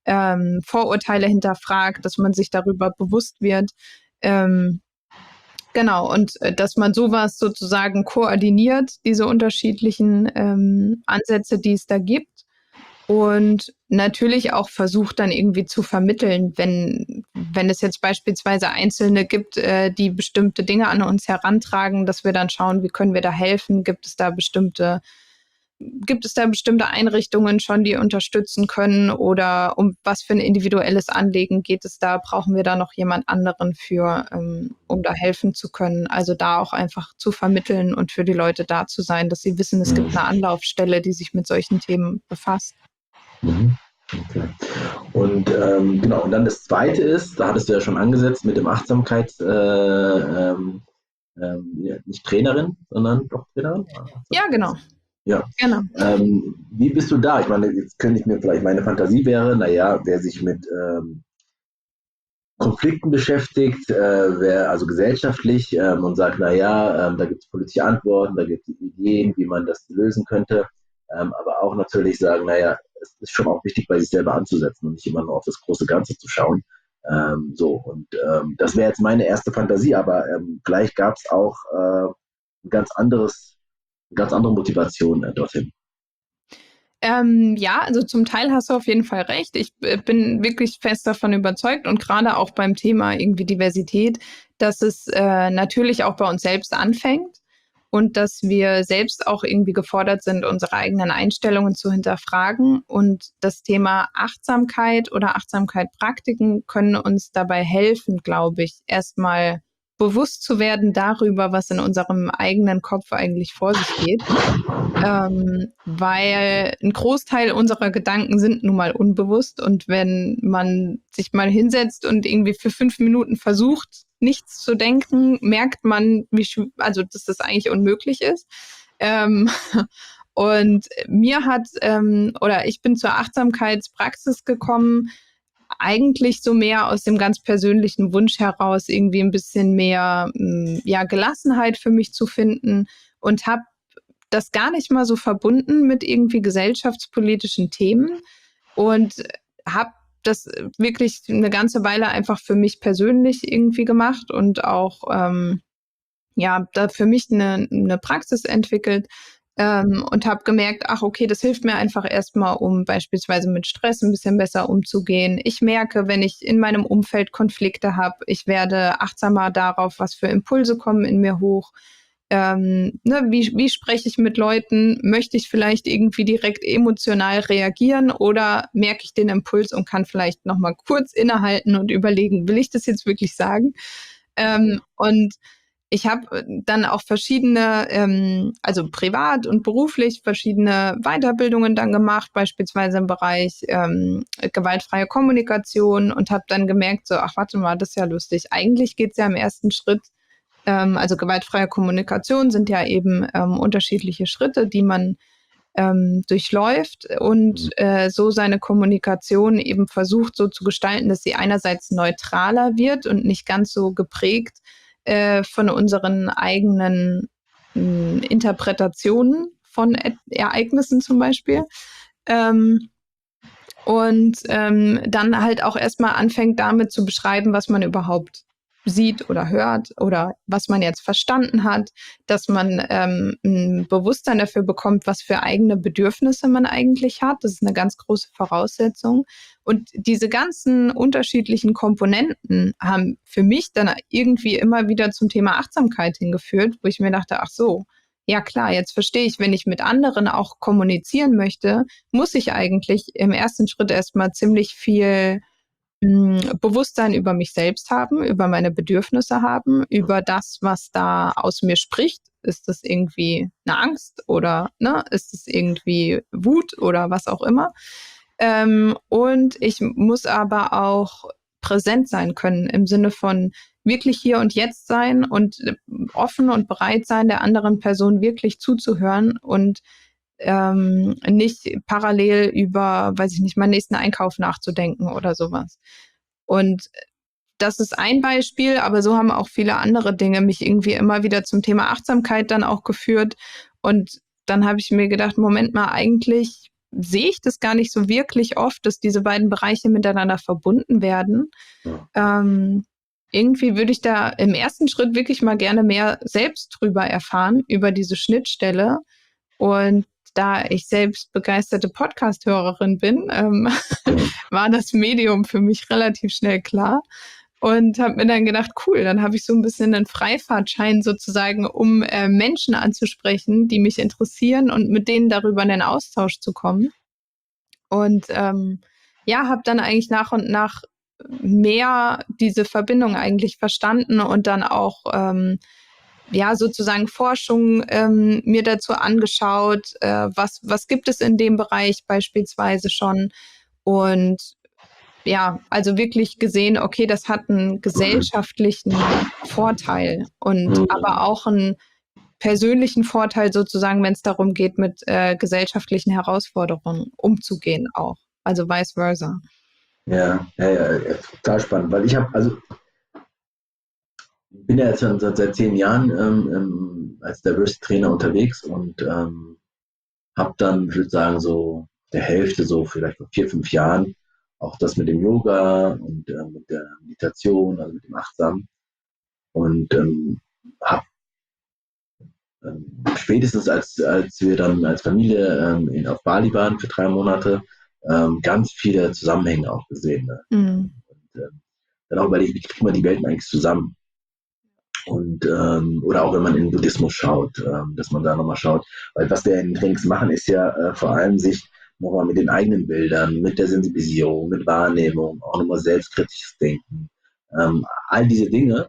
ähm, Vorurteile hinterfragt, dass man sich darüber bewusst wird. Ähm, Genau, und äh, dass man sowas sozusagen koordiniert, diese unterschiedlichen ähm, Ansätze, die es da gibt. Und natürlich auch versucht dann irgendwie zu vermitteln, wenn, wenn es jetzt beispielsweise Einzelne gibt, äh, die bestimmte Dinge an uns herantragen, dass wir dann schauen, wie können wir da helfen? Gibt es da bestimmte, gibt es da bestimmte Einrichtungen schon, die unterstützen können? Oder um was für ein individuelles Anliegen geht es da? Brauchen wir da noch jemand anderen für, ähm, um da helfen zu können? Also da auch einfach zu vermitteln und für die Leute da zu sein, dass sie wissen, es gibt eine Anlaufstelle, die sich mit solchen Themen befasst. Mhm. Okay. Und ähm, genau, und dann das Zweite ist, da hattest du ja schon angesetzt mit dem Achtsamkeits, äh, ähm, ähm, ja, nicht Trainerin, sondern doch Trainerin? Ja, genau. Ja. Genau. Ähm, wie bist du da? Ich meine, jetzt könnte ich mir vielleicht, meine Fantasie wäre, naja, wer sich mit ähm, Konflikten beschäftigt, äh, wer also gesellschaftlich ähm, und sagt, naja, ähm, da gibt es politische Antworten, da gibt es Ideen, wie man das lösen könnte, ähm, aber auch natürlich sagen, naja, es ist schon auch wichtig, bei sich selber anzusetzen und nicht immer nur auf das große Ganze zu schauen. Ähm, so, und ähm, das wäre jetzt meine erste Fantasie, aber ähm, gleich gab es auch äh, ein ganz anderes, eine ganz andere Motivation äh, dorthin. Ähm, ja, also zum Teil hast du auf jeden Fall recht. Ich äh, bin wirklich fest davon überzeugt und gerade auch beim Thema irgendwie Diversität, dass es äh, natürlich auch bei uns selbst anfängt und dass wir selbst auch irgendwie gefordert sind, unsere eigenen Einstellungen zu hinterfragen. Und das Thema Achtsamkeit oder Achtsamkeit-Praktiken können uns dabei helfen, glaube ich, erstmal bewusst zu werden darüber, was in unserem eigenen Kopf eigentlich vor sich geht. Ähm, weil ein Großteil unserer Gedanken sind nun mal unbewusst und wenn man sich mal hinsetzt und irgendwie für fünf Minuten versucht, nichts zu denken, merkt man, wie schw- also dass das eigentlich unmöglich ist. Ähm, und mir hat ähm, oder ich bin zur Achtsamkeitspraxis gekommen, eigentlich so mehr aus dem ganz persönlichen Wunsch heraus, irgendwie ein bisschen mehr mh, ja, Gelassenheit für mich zu finden und habe das gar nicht mal so verbunden mit irgendwie gesellschaftspolitischen Themen und habe das wirklich eine ganze Weile einfach für mich persönlich irgendwie gemacht und auch ähm, ja da für mich eine, eine Praxis entwickelt ähm, und habe gemerkt, ach okay, das hilft mir einfach erstmal, um beispielsweise mit Stress ein bisschen besser umzugehen. Ich merke, wenn ich in meinem Umfeld Konflikte habe, ich werde achtsamer darauf, was für Impulse kommen in mir hoch. Ähm, ne, wie, wie spreche ich mit Leuten? Möchte ich vielleicht irgendwie direkt emotional reagieren oder merke ich den Impuls und kann vielleicht nochmal kurz innehalten und überlegen, will ich das jetzt wirklich sagen? Ähm, und ich habe dann auch verschiedene, ähm, also privat und beruflich verschiedene Weiterbildungen dann gemacht, beispielsweise im Bereich ähm, gewaltfreie Kommunikation und habe dann gemerkt, so, ach warte mal, das ist ja lustig. Eigentlich geht es ja im ersten Schritt ähm, also gewaltfreie Kommunikation sind ja eben ähm, unterschiedliche Schritte, die man ähm, durchläuft und äh, so seine Kommunikation eben versucht so zu gestalten, dass sie einerseits neutraler wird und nicht ganz so geprägt äh, von unseren eigenen mh, Interpretationen von E- Ereignissen zum Beispiel. Ähm, und ähm, dann halt auch erstmal anfängt damit zu beschreiben, was man überhaupt sieht oder hört oder was man jetzt verstanden hat, dass man ähm, ein Bewusstsein dafür bekommt, was für eigene Bedürfnisse man eigentlich hat. Das ist eine ganz große Voraussetzung. Und diese ganzen unterschiedlichen Komponenten haben für mich dann irgendwie immer wieder zum Thema Achtsamkeit hingeführt, wo ich mir dachte, ach so, ja klar, jetzt verstehe ich, wenn ich mit anderen auch kommunizieren möchte, muss ich eigentlich im ersten Schritt erstmal ziemlich viel mh, Bewusstsein über mich selbst haben, über meine Bedürfnisse haben, über das, was da aus mir spricht. Ist das irgendwie eine Angst oder ne, ist es irgendwie Wut oder was auch immer? Ähm, und ich muss aber auch präsent sein können im Sinne von wirklich hier und jetzt sein und äh, offen und bereit sein, der anderen Person wirklich zuzuhören und ähm, nicht parallel über, weiß ich nicht, meinen nächsten Einkauf nachzudenken oder sowas. Und das ist ein Beispiel, aber so haben auch viele andere Dinge mich irgendwie immer wieder zum Thema Achtsamkeit dann auch geführt. Und dann habe ich mir gedacht, Moment mal, eigentlich sehe ich das gar nicht so wirklich oft, dass diese beiden Bereiche miteinander verbunden werden. Ja. Ähm, irgendwie würde ich da im ersten Schritt wirklich mal gerne mehr selbst drüber erfahren, über diese Schnittstelle. Und da ich selbst begeisterte Podcast-Hörerin bin, ähm, war das Medium für mich relativ schnell klar. Und habe mir dann gedacht, cool, dann habe ich so ein bisschen einen Freifahrtschein sozusagen, um äh, Menschen anzusprechen, die mich interessieren und mit denen darüber in den Austausch zu kommen. Und ähm, ja, habe dann eigentlich nach und nach mehr diese Verbindung eigentlich verstanden und dann auch ähm, ja sozusagen Forschung ähm, mir dazu angeschaut, äh, was was gibt es in dem Bereich beispielsweise schon und ja, also wirklich gesehen, okay, das hat einen gesellschaftlichen Vorteil und Mhm. aber auch einen persönlichen Vorteil sozusagen, wenn es darum geht, mit äh, gesellschaftlichen Herausforderungen umzugehen auch. Also vice versa. Ja, ja, ja, ja, total spannend, weil ich habe, also bin ja jetzt schon seit, seit zehn Jahren ähm, ähm, als Diversity-Trainer unterwegs und ähm, habe dann, ich würde sagen, so der Hälfte, so vielleicht vor vier, fünf Jahren, auch das mit dem Yoga und äh, mit der Meditation, also mit dem Achtsamen. Und ähm, habe ähm, spätestens als, als wir dann als Familie ähm, in, auf Bali waren für drei Monate, ähm, ganz viele Zusammenhänge auch gesehen. Ne? Mhm. Und, äh, dann auch überlegt, wie kriegt man die Welten eigentlich zusammen? Und ähm, oder auch wenn man in den Buddhismus schaut, ähm, dass man da nochmal schaut. Weil was wir in den Trainings machen, ist ja äh, vor allem sich nochmal mit den eigenen Bildern, mit der Sensibilisierung, mit Wahrnehmung, auch nochmal selbstkritisches Denken, ähm, all diese Dinge.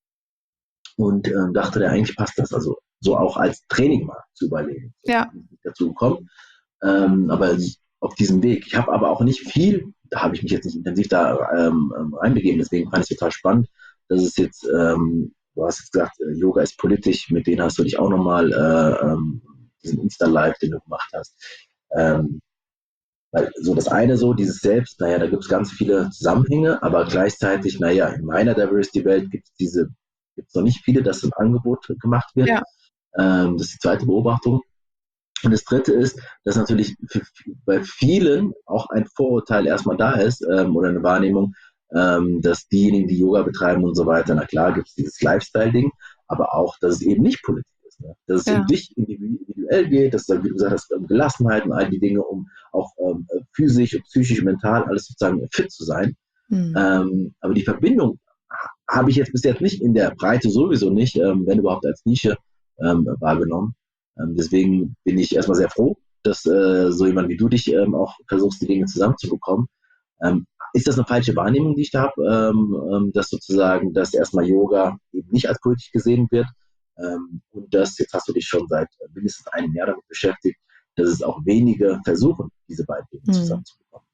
Und ähm, dachte, der eigentlich passt das. Also so auch als Training mal zu überlegen. So, Ja. bin ich dazu gekommen. Ähm, aber auf diesem Weg. Ich habe aber auch nicht viel, da habe ich mich jetzt nicht intensiv da ähm, reinbegeben, deswegen fand ich es total spannend, dass es jetzt, ähm, du hast jetzt gesagt, äh, Yoga ist politisch, mit denen hast du dich auch nochmal äh, ähm, diesen Insta-Live, den du gemacht hast. Ähm, weil so das eine so, dieses Selbst, naja, da gibt es ganz viele Zusammenhänge, aber gleichzeitig, naja, in meiner Diversity-Welt gibt es diese, gibt es noch nicht viele, dass ein Angebot gemacht wird. Ja. Ähm, das ist die zweite Beobachtung. Und das dritte ist, dass natürlich für, bei vielen auch ein Vorurteil erstmal da ist ähm, oder eine Wahrnehmung, ähm, dass diejenigen, die Yoga betreiben und so weiter, na klar gibt es dieses Lifestyle-Ding, aber auch, dass es eben nicht politisch ist. Ne? Dass es Ja. um dich individuell geht, dass es dann, wie du gesagt hast, um Gelassenheit und all die Dinge, um auch ähm, physisch und psychisch, mental alles sozusagen fit zu sein. Mhm. Ähm, aber die Verbindung habe ich jetzt bis jetzt nicht in der Breite sowieso nicht, ähm, wenn überhaupt als Nische ähm, wahrgenommen. Ähm, deswegen bin ich erstmal sehr froh, dass äh, so jemand wie du dich ähm, auch versuchst, die Dinge zusammenzubekommen. Ähm, ist das eine falsche Wahrnehmung, die ich da habe, ähm, ähm, dass sozusagen, dass erstmal Yoga eben nicht als politisch gesehen wird ähm, und dass, jetzt hast du dich schon seit mindestens einem Jahr damit beschäftigt, dass es auch wenige versuchen, diese beiden Dinge Mhm. zusammenzubekommen?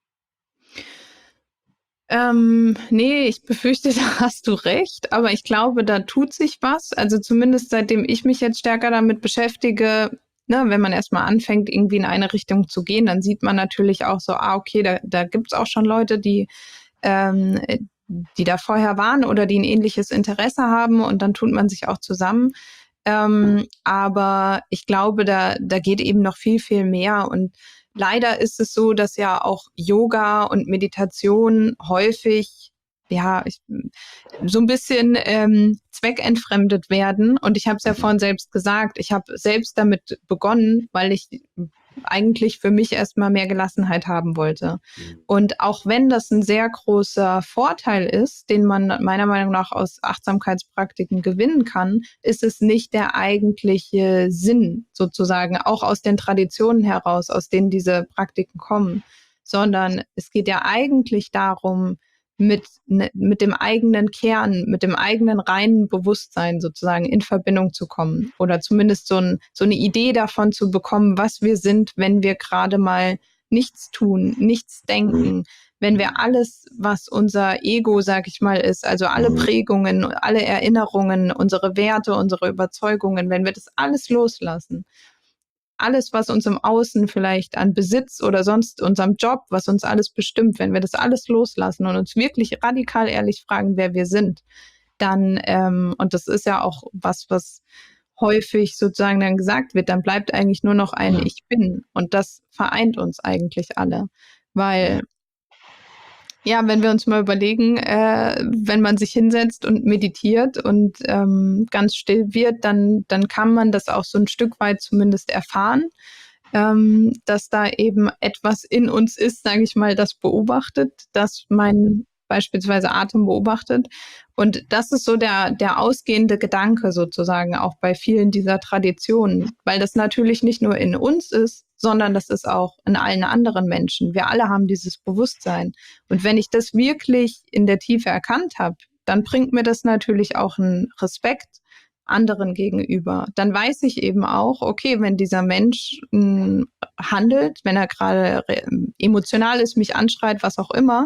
Ähm, nee, ich befürchte, da hast du recht, aber ich glaube, da tut sich was. Also zumindest seitdem ich mich jetzt stärker damit beschäftige, ne, wenn man erstmal anfängt, irgendwie in eine Richtung zu gehen, dann sieht man natürlich auch so, ah, okay, da, da gibt's auch schon Leute, die, ähm, die da vorher waren oder die ein ähnliches Interesse haben und dann tut man sich auch zusammen. Ähm, aber ich glaube, da, da geht eben noch viel, viel mehr und leider ist es so, dass ja auch Yoga und Meditation häufig, ja, ich, so ein bisschen ähm, zweckentfremdet werden. Und ich habe es ja vorhin selbst gesagt, ich habe selbst damit begonnen, weil ich eigentlich für mich erstmal mehr Gelassenheit haben wollte. Und auch wenn das ein sehr großer Vorteil ist, den man meiner Meinung nach aus Achtsamkeitspraktiken gewinnen kann, ist es nicht der eigentliche Sinn sozusagen, auch aus den Traditionen heraus, aus denen diese Praktiken kommen, sondern es geht ja eigentlich darum, mit, mit dem eigenen Kern, mit dem eigenen reinen Bewusstsein sozusagen in Verbindung zu kommen oder zumindest so, ein, so eine Idee davon zu bekommen, was wir sind, wenn wir gerade mal nichts tun, nichts denken, wenn wir alles, was unser Ego, sag ich mal, ist, also alle Prägungen, alle Erinnerungen, unsere Werte, unsere Überzeugungen, wenn wir das alles loslassen, alles, was uns im Außen vielleicht an Besitz oder sonst unserem Job, was uns alles bestimmt, wenn wir das alles loslassen und uns wirklich radikal ehrlich fragen, wer wir sind, dann, ähm, und das ist ja auch was, was häufig sozusagen dann gesagt wird, dann bleibt eigentlich nur noch ein Ich bin. Und das vereint uns eigentlich alle. Weil Ja, wenn wir uns mal überlegen, äh, wenn man sich hinsetzt und meditiert und ähm, ganz still wird, dann, dann kann man das auch so ein Stück weit zumindest erfahren, ähm, dass da eben etwas in uns ist, sage ich mal, das beobachtet, das mein beispielsweise Atem beobachtet. Und das ist so der, der ausgehende Gedanke sozusagen auch bei vielen dieser Traditionen, weil das natürlich nicht nur in uns ist, sondern das ist auch in allen anderen Menschen. Wir alle haben dieses Bewusstsein. Und wenn ich das wirklich in der Tiefe erkannt habe, dann bringt mir das natürlich auch einen Respekt anderen gegenüber. Dann weiß ich eben auch, okay, wenn dieser Mensch mh, handelt, wenn er gerade emotional ist, mich anschreit, was auch immer,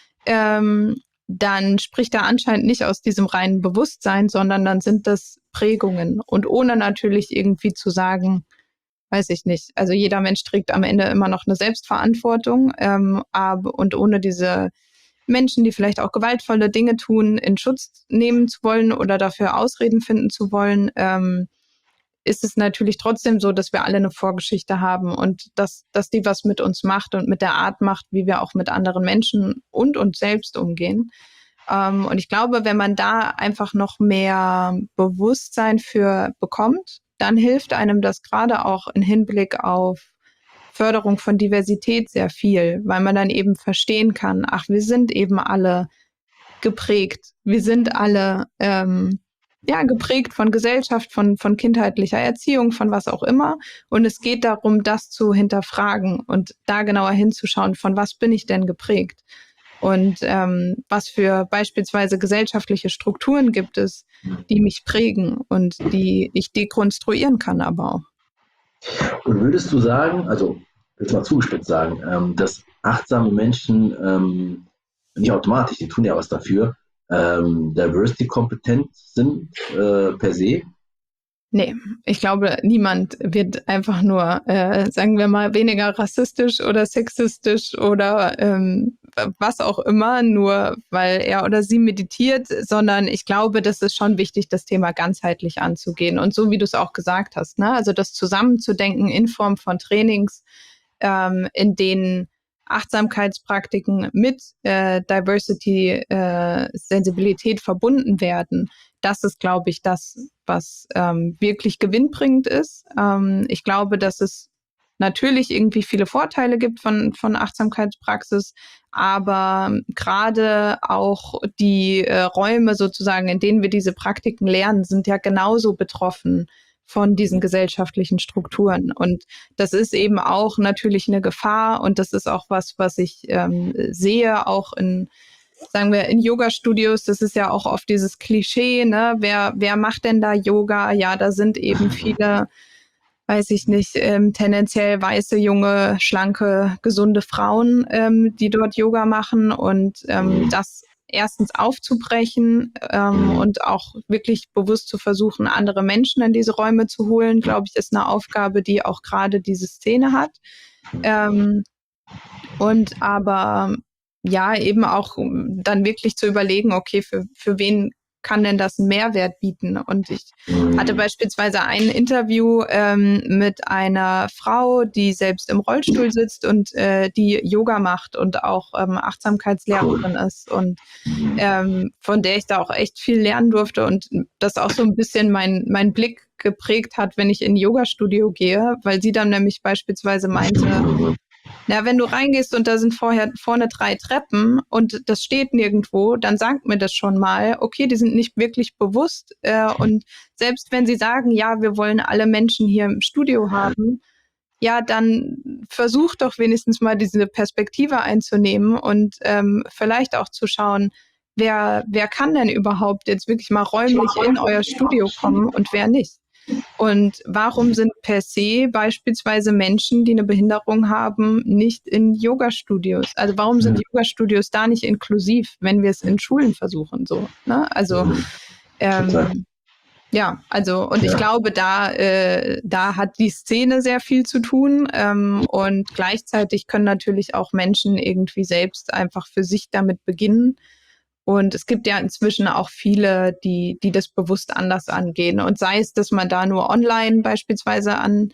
ähm, dann spricht er anscheinend nicht aus diesem reinen Bewusstsein, sondern dann sind das Prägungen. Und ohne natürlich irgendwie zu sagen, weiß ich nicht. Also jeder Mensch trägt am Ende immer noch eine Selbstverantwortung, ähm, aber, und ohne diese Menschen, die vielleicht auch gewaltvolle Dinge tun, in Schutz nehmen zu wollen oder dafür Ausreden finden zu wollen, ähm, ist es natürlich trotzdem so, dass wir alle eine Vorgeschichte haben und dass, dass die was mit uns macht und mit der Art macht, wie wir auch mit anderen Menschen und uns selbst umgehen. Ähm, und ich glaube, wenn man da einfach noch mehr Bewusstsein für bekommt, dann hilft einem das gerade auch im Hinblick auf Förderung von Diversität sehr viel, weil man dann eben verstehen kann, ach, wir sind eben alle geprägt. Wir sind alle ähm, ja geprägt von Gesellschaft, von, von kindheitlicher Erziehung, von was auch immer. Und es geht darum, das zu hinterfragen und da genauer hinzuschauen, von was bin ich denn geprägt? Und ähm, was für beispielsweise gesellschaftliche Strukturen gibt es, die mich prägen und die ich dekonstruieren kann aber auch. Und würdest du sagen, also jetzt mal zugespitzt sagen, ähm, dass achtsame Menschen ähm, nicht automatisch, die tun ja was dafür, ähm, diversity-kompetent sind äh, per se? Nee, ich glaube, niemand wird einfach nur, äh, sagen wir mal, weniger rassistisch oder sexistisch oder ähm, was auch immer, nur weil er oder sie meditiert, sondern ich glaube, das ist schon wichtig, das Thema ganzheitlich anzugehen. Und so wie du es auch gesagt hast, ne? Also das zusammenzudenken in Form von Trainings, ähm, in denen Achtsamkeitspraktiken mit äh, Diversity, äh, Sensibilität verbunden werden. Das ist, glaube ich, das, was ähm, wirklich gewinnbringend ist. Ähm, ich glaube, dass es natürlich irgendwie viele Vorteile gibt von, von Achtsamkeitspraxis, aber gerade auch die äh, Räume sozusagen, in denen wir diese Praktiken lernen, sind ja genauso betroffen von diesen gesellschaftlichen Strukturen. Und das ist eben auch natürlich eine Gefahr und das ist auch was, was ich ähm, sehe, auch in sagen wir, in Yoga-Studios, das ist ja auch oft dieses Klischee, ne? Wer, wer macht denn da Yoga? Ja, da sind eben viele, weiß ich nicht, ähm, tendenziell weiße, junge, schlanke, gesunde Frauen, ähm, die dort Yoga machen und ähm, das erstens aufzubrechen ähm, und auch wirklich bewusst zu versuchen, andere Menschen in diese Räume zu holen, glaube ich, ist eine Aufgabe, die auch gerade diese Szene hat. Ähm, und aber ja, eben auch dann wirklich zu überlegen, okay, für, für wen kann denn das einen Mehrwert bieten? Und ich hatte beispielsweise ein Interview ähm, mit einer Frau, die selbst im Rollstuhl sitzt und äh, die Yoga macht und auch ähm, Achtsamkeitslehrerin ist und ähm, von der ich da auch echt viel lernen durfte und das auch so ein bisschen mein, mein Blick geprägt hat, wenn ich in ein Yoga-Studio gehe, weil sie dann nämlich beispielsweise meinte, na, wenn du reingehst und da sind vorher vorne drei Treppen und das steht nirgendwo, dann sagt mir das schon mal, okay, die sind nicht wirklich bewusst. Äh, und selbst wenn sie sagen, ja, wir wollen alle Menschen hier im Studio haben, ja, dann versucht doch wenigstens mal diese Perspektive einzunehmen und ähm, vielleicht auch zu schauen, wer, wer kann denn überhaupt jetzt wirklich mal räumlich in euer Studio kommen und wer nicht. Und warum sind per se beispielsweise Menschen, die eine Behinderung haben, nicht in Yoga-Studios? Also warum sind Yoga-Studios da nicht inklusiv, wenn wir es in Schulen versuchen? So, ne? Also ähm, ja, also und ich glaube, da äh, da hat die Szene sehr viel zu tun ähm, und gleichzeitig können natürlich auch Menschen irgendwie selbst einfach für sich damit beginnen. Und es gibt ja inzwischen auch viele, die, die das bewusst anders angehen. Und sei es, dass man da nur online beispielsweise an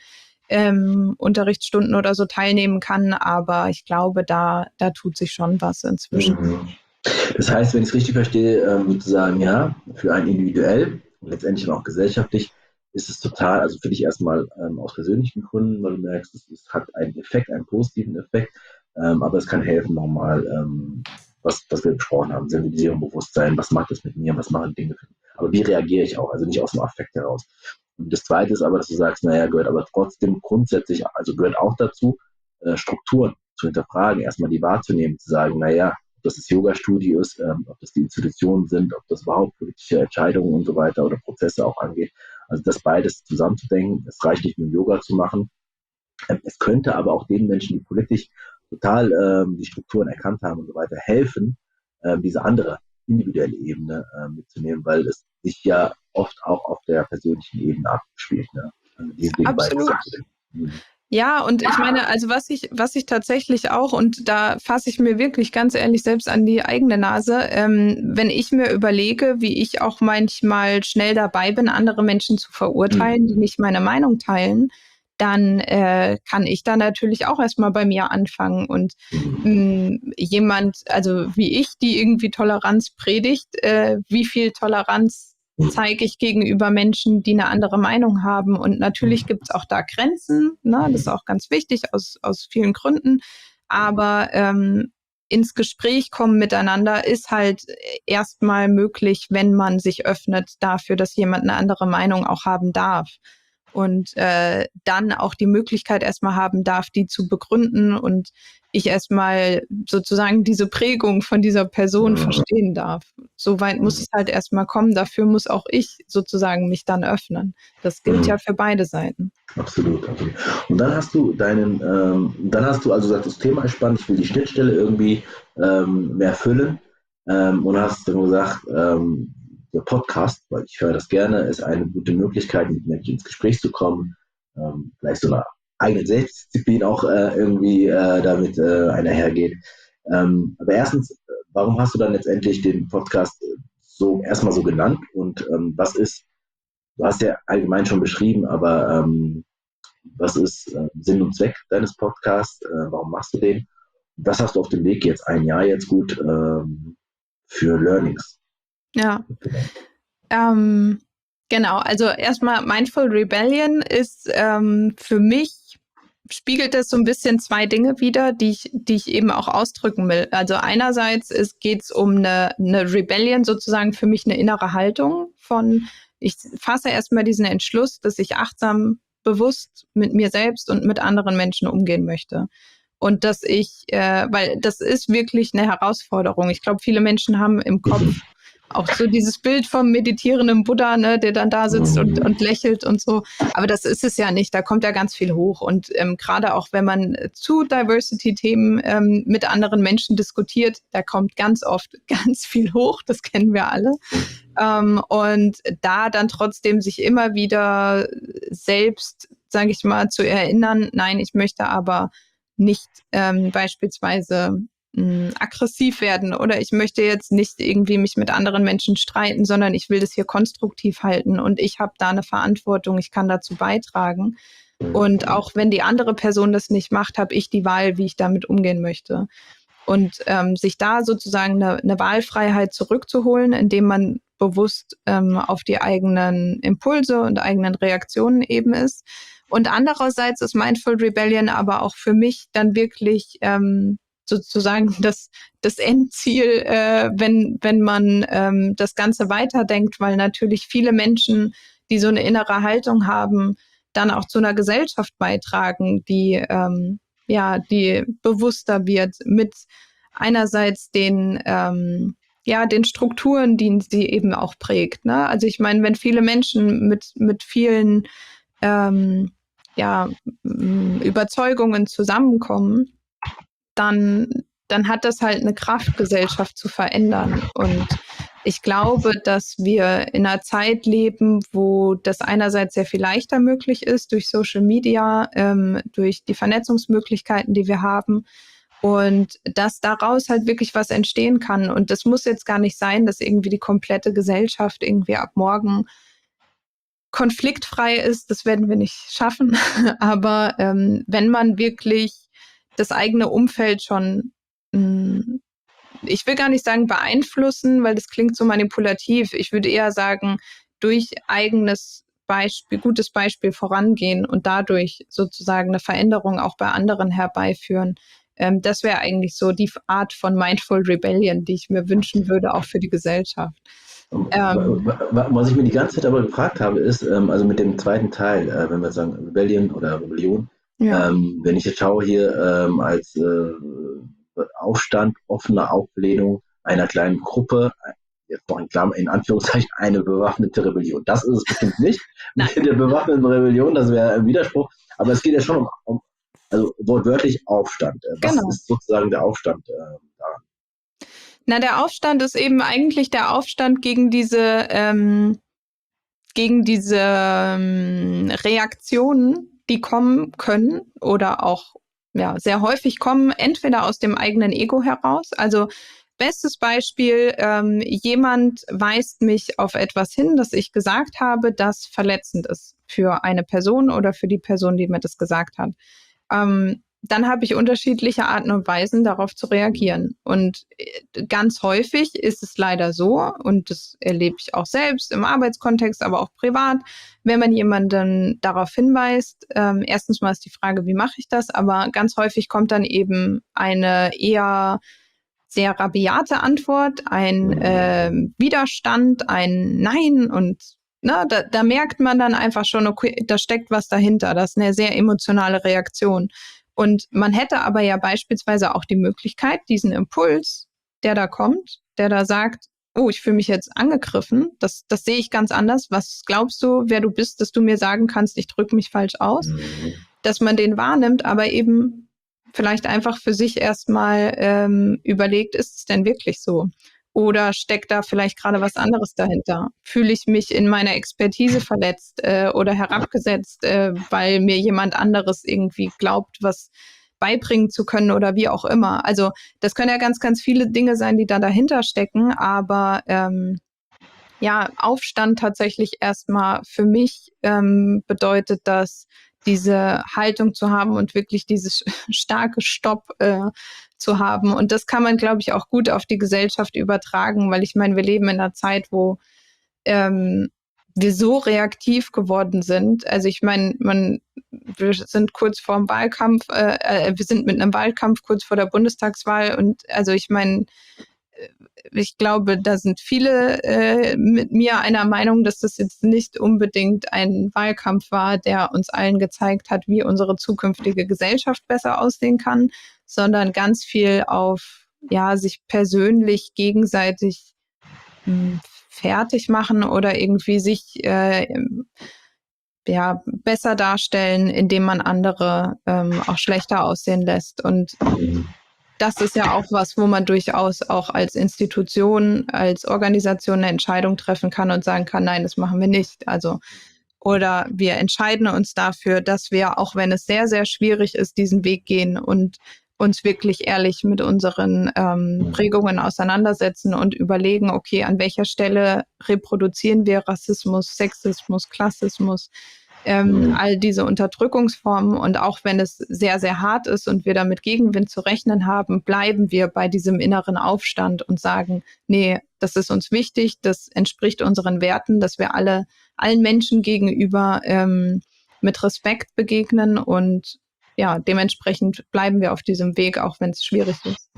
ähm, Unterrichtsstunden oder so teilnehmen kann. Aber ich glaube, da, da tut sich schon was inzwischen. Mhm. Das heißt, wenn ich es richtig verstehe, ähm, sozusagen, ja, für einen individuell und letztendlich auch gesellschaftlich ist es total, also für dich erstmal ähm, aus persönlichen Gründen, weil du merkst, es, es hat einen Effekt, einen positiven Effekt, ähm, aber es kann helfen nochmal, ähm, was, was wir besprochen haben, Sensibilisierung, Bewusstsein, was macht das mit mir, was machen Dinge für mich, aber wie reagiere ich auch, also nicht aus dem Affekt heraus. Und das Zweite ist aber, dass du sagst, naja, gehört aber trotzdem grundsätzlich, also gehört auch dazu, äh, Strukturen zu hinterfragen, erstmal die wahrzunehmen, zu sagen, naja, ob das das Yoga-Studio ist, ähm, ob das die Institutionen sind, ob das überhaupt politische Entscheidungen und so weiter oder Prozesse auch angeht. Also das beides zusammenzudenken, es reicht nicht nur Yoga zu machen. Ähm, es könnte aber auch den Menschen, die politisch total ähm, die Strukturen erkannt haben und so weiter, helfen, ähm, diese andere individuelle Ebene äh, mitzunehmen, weil es sich ja oft auch auf der persönlichen Ebene abspielt. Ne? Also diese Dinge beides Absolut. zusammenzudenken. Mhm. Ja, und ich meine, also was ich, was ich tatsächlich auch, und da fasse ich mir wirklich ganz ehrlich selbst an die eigene Nase, ähm, wenn ich mir überlege, wie ich auch manchmal schnell dabei bin, andere Menschen zu verurteilen, die nicht meine Meinung teilen, dann äh, kann ich da natürlich auch erstmal bei mir anfangen. Und mh, jemand, also wie ich, die irgendwie Toleranz predigt, äh, wie viel Toleranz zeige ich gegenüber Menschen, die eine andere Meinung haben. Und natürlich gibt es auch da Grenzen, ne? Das ist auch ganz wichtig aus, aus vielen Gründen. Aber ähm, ins Gespräch kommen miteinander ist halt erstmal möglich, wenn man sich öffnet dafür, dass jemand eine andere Meinung auch haben darf. Und äh, dann auch die Möglichkeit erstmal haben darf, die zu begründen und ich erstmal sozusagen diese Prägung von dieser Person verstehen darf. Soweit muss es halt erstmal kommen. Dafür muss auch ich sozusagen mich dann öffnen. Das gilt ja für beide Seiten. Absolut, absolut. Und dann hast du deinen, ähm, dann hast du also gesagt, das Thema ist spannend, ich will die Schnittstelle irgendwie ähm, mehr füllen. Ähm, und hast dann gesagt, ähm, der Podcast, weil ich höre das gerne, ist eine gute Möglichkeit, mit Menschen ins Gespräch zu kommen, ähm, vielleicht so eine eigene Selbstdisziplin auch äh, irgendwie äh, damit äh, einhergeht. Ähm, aber erstens, warum hast du dann letztendlich den Podcast so erstmal so genannt und ähm, was ist, du hast ja allgemein schon beschrieben, aber ähm, was ist äh, Sinn und Zweck deines Podcasts? Äh, warum machst du den? Was hast du auf dem Weg jetzt, ein Jahr jetzt gut, ähm, für Learnings? Ja. Ähm, genau, also erstmal Mindful Rebellion ist ähm, für mich, spiegelt das so ein bisschen zwei Dinge wider, die ich, die ich eben auch ausdrücken will. Also einerseits geht es um eine, eine Rebellion, sozusagen für mich eine innere Haltung von, ich fasse erstmal diesen Entschluss, dass ich achtsam, bewusst mit mir selbst und mit anderen Menschen umgehen möchte. Und dass ich, äh, weil das ist wirklich eine Herausforderung. Ich glaube, viele Menschen haben im Kopf auch so dieses Bild vom meditierenden Buddha, ne, der dann da sitzt und, und lächelt und so. Aber das ist es ja nicht. Da kommt ja ganz viel hoch. Und ähm, gerade auch, wenn man zu Diversity-Themen ähm, mit anderen Menschen diskutiert, da kommt ganz oft ganz viel hoch. Das kennen wir alle. Ähm, und da dann trotzdem sich immer wieder selbst, sage ich mal, zu erinnern, nein, ich möchte aber nicht ähm, beispielsweise mh, aggressiv werden oder ich möchte jetzt nicht irgendwie mich mit anderen Menschen streiten, sondern ich will das hier konstruktiv halten und ich habe da eine Verantwortung, ich kann dazu beitragen. Und auch wenn die andere Person das nicht macht, habe ich die Wahl, wie ich damit umgehen möchte. Und ähm, sich da sozusagen eine, eine Wahlfreiheit zurückzuholen, indem man bewusst ähm, auf die eigenen Impulse und eigenen Reaktionen eben ist. Und andererseits ist Mindful Rebellion aber auch für mich dann wirklich ähm, sozusagen das, das Endziel, äh, wenn, wenn man ähm, das Ganze weiterdenkt, weil natürlich viele Menschen, die so eine innere Haltung haben, dann auch zu einer Gesellschaft beitragen, die ähm, ja, die bewusster wird mit einerseits den ähm, ja, den Strukturen, die sie eben auch prägt. Ne? Also ich meine, wenn viele Menschen mit, mit vielen ähm, ja, Überzeugungen zusammenkommen, dann, dann hat das halt eine Kraft, Gesellschaft zu verändern. Und ich glaube, dass wir in einer Zeit leben, wo das einerseits sehr viel leichter möglich ist durch Social Media, ähm, durch die Vernetzungsmöglichkeiten, die wir haben. Und dass daraus halt wirklich was entstehen kann. Und das muss jetzt gar nicht sein, dass irgendwie die komplette Gesellschaft irgendwie ab morgen konfliktfrei ist, das werden wir nicht schaffen. Aber ähm, wenn man wirklich das eigene Umfeld schon, mh, ich will gar nicht sagen beeinflussen, weil das klingt so manipulativ. Ich würde eher sagen, durch eigenes Beispiel, gutes Beispiel vorangehen und dadurch sozusagen eine Veränderung auch bei anderen herbeiführen. Ähm, das wäre eigentlich so die Art von Mindful Rebellion, die ich mir wünschen würde, auch für die Gesellschaft. Ähm, Was ich mir die ganze Zeit aber gefragt habe, ist, ähm, also mit dem zweiten Teil, äh, wenn wir sagen Rebellion oder Rebellion, ja. ähm, wenn ich jetzt schaue hier ähm, als äh, Aufstand, offene Auflehnung einer kleinen Gruppe, in Anführungszeichen eine bewaffnete Rebellion. Das ist es bestimmt nicht mit der bewaffneten Rebellion, das wäre ein Widerspruch, aber es geht ja schon um, um also wortwörtlich Aufstand. Was genau. ist sozusagen der Aufstand äh, daran? Na, der Aufstand ist eben eigentlich der Aufstand gegen diese, ähm, gegen diese ähm, Reaktionen, die kommen können oder auch ja, sehr häufig kommen, entweder aus dem eigenen Ego heraus. Also bestes Beispiel, ähm, jemand weist mich auf etwas hin, das ich gesagt habe, das verletzend ist für eine Person oder für die Person, die mir das gesagt hat. Ähm, dann habe ich unterschiedliche Arten und Weisen, darauf zu reagieren. Und ganz häufig ist es leider so, und das erlebe ich auch selbst im Arbeitskontext, aber auch privat, wenn man jemanden darauf hinweist, ähm, erstens mal ist die Frage, wie mache ich das, aber ganz häufig kommt dann eben eine eher sehr rabiate Antwort, ein äh, Widerstand, ein Nein und ne, da, da merkt man dann einfach schon, okay, da steckt was dahinter, das ist eine sehr emotionale Reaktion. Und man hätte aber ja beispielsweise auch die Möglichkeit, diesen Impuls, der da kommt, der da sagt, oh, ich fühle mich jetzt angegriffen, das, das sehe ich ganz anders. Was glaubst du, wer du bist, dass du mir sagen kannst, ich drücke mich falsch aus? Mhm. Dass man den wahrnimmt, aber eben vielleicht einfach für sich erstmal ähm, überlegt, ist es denn wirklich so? Oder steckt da vielleicht gerade was anderes dahinter? Fühle ich mich in meiner Expertise verletzt äh, oder herabgesetzt, äh, weil mir jemand anderes irgendwie glaubt, was beibringen zu können oder wie auch immer? Also das können ja ganz, ganz viele Dinge sein, die da dahinter stecken, aber ähm, ja, Aufstand tatsächlich erstmal für mich ähm, bedeutet das, diese Haltung zu haben und wirklich dieses starke Stopp äh, zu haben. Und das kann man, glaube ich, auch gut auf die Gesellschaft übertragen, weil ich meine, wir leben in einer Zeit, wo ähm, wir so reaktiv geworden sind. Also ich meine, man, wir sind kurz vor dem Wahlkampf, äh, äh, wir sind mit einem Wahlkampf kurz vor der Bundestagswahl und also ich meine, ich glaube, da sind viele äh, mit mir einer Meinung, dass das jetzt nicht unbedingt ein Wahlkampf war, der uns allen gezeigt hat, wie unsere zukünftige Gesellschaft besser aussehen kann, sondern ganz viel auf, ja, sich persönlich gegenseitig mh, fertig machen oder irgendwie sich äh, ja, besser darstellen, indem man andere ähm, auch schlechter aussehen lässt. Und das ist ja auch was, wo man durchaus auch als Institution, als Organisation eine Entscheidung treffen kann und sagen kann, nein, das machen wir nicht. Also, oder wir entscheiden uns dafür, dass wir, auch wenn es sehr, sehr schwierig ist, diesen Weg gehen und uns wirklich ehrlich mit unseren ähm, Prägungen auseinandersetzen und überlegen, okay, an welcher Stelle reproduzieren wir Rassismus, Sexismus, Klassismus, ähm, mhm. all diese Unterdrückungsformen. Und auch wenn es sehr, sehr hart ist und wir damit Gegenwind zu rechnen haben, bleiben wir bei diesem inneren Aufstand und sagen, nee, das ist uns wichtig, das entspricht unseren Werten, dass wir alle allen Menschen gegenüber ähm, mit Respekt begegnen und ja, dementsprechend bleiben wir auf diesem Weg, auch wenn es schwierig ist.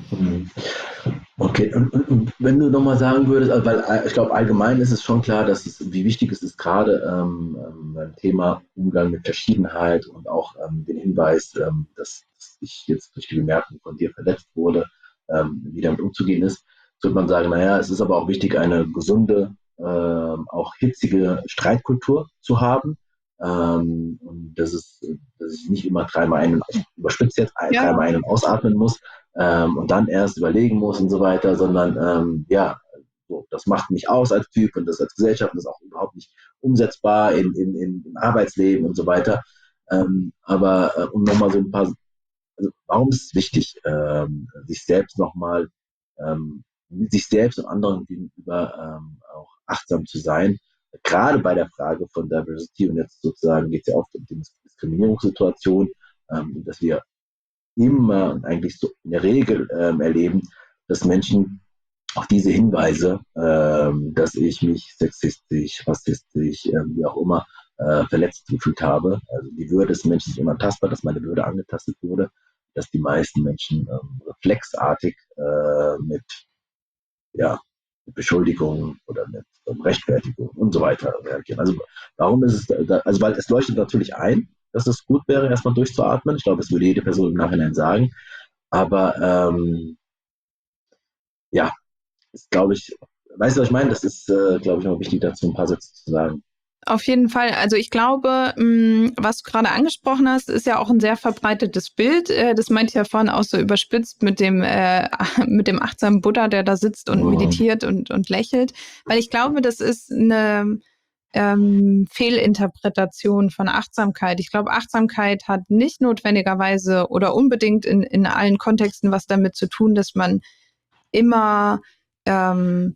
Okay, und, und, und wenn du nochmal sagen würdest, also weil ich glaube, allgemein ist es schon klar, dass es, wie wichtig es ist, gerade ähm, beim Thema Umgang mit Verschiedenheit und auch ähm, den Hinweis, ähm, dass, dass ich jetzt durch die Bemerkung von dir verletzt wurde, ähm, wie damit umzugehen ist, würde man sagen, naja, es ist aber auch wichtig, eine gesunde, ähm, auch hitzige Streitkultur zu haben. Ähm, und dass es, dass ich nicht immer dreimal ein, ich überspitze jetzt, ein, ja. dreimal ein- und ausatmen muss ähm, und dann erst überlegen muss und so weiter, sondern ähm, ja, so, das macht mich aus als Typ und das als Gesellschaft und das ist auch überhaupt nicht umsetzbar in, in, in, im Arbeitsleben und so weiter. Ähm, aber äh, um nochmal so ein paar, also warum ist es wichtig, ähm, sich selbst nochmal, ähm, sich selbst und anderen gegenüber ähm, auch achtsam zu sein gerade bei der Frage von Diversity, und jetzt sozusagen geht es ja oft um die Diskriminierungssituation, ähm, dass wir immer eigentlich so in der Regel ähm, erleben, dass Menschen auf diese Hinweise, ähm, dass ich mich sexistisch, rassistisch, ähm, wie auch immer, äh, verletzt gefühlt habe. Also die Würde des Menschen ist unantastbar, dass meine Würde angetastet wurde, dass die meisten Menschen ähm, reflexartig äh, mit, ja, mit Beschuldigungen oder mit ähm, Rechtfertigung und so weiter reagieren. Also warum ist es, da, also weil es leuchtet natürlich ein, dass es gut wäre, erstmal durchzuatmen. Ich glaube, das würde jede Person im Nachhinein sagen. Aber ähm, ja, ist, glaube ich, weißt du, was ich meine? Das ist, äh, glaube ich, noch wichtig, dazu ein paar Sätze zu sagen. Auf jeden Fall. Also ich glaube, mh, was du gerade angesprochen hast, ist ja auch ein sehr verbreitetes Bild. Äh, das meinte ich ja vorhin auch so überspitzt mit dem, äh, mit dem achtsamen Buddha, der da sitzt und Mhm. meditiert und, und lächelt. Weil ich glaube, das ist eine ähm, Fehlinterpretation von Achtsamkeit. Ich glaube, Achtsamkeit hat nicht notwendigerweise oder unbedingt in, in allen Kontexten was damit zu tun, dass man immer ähm,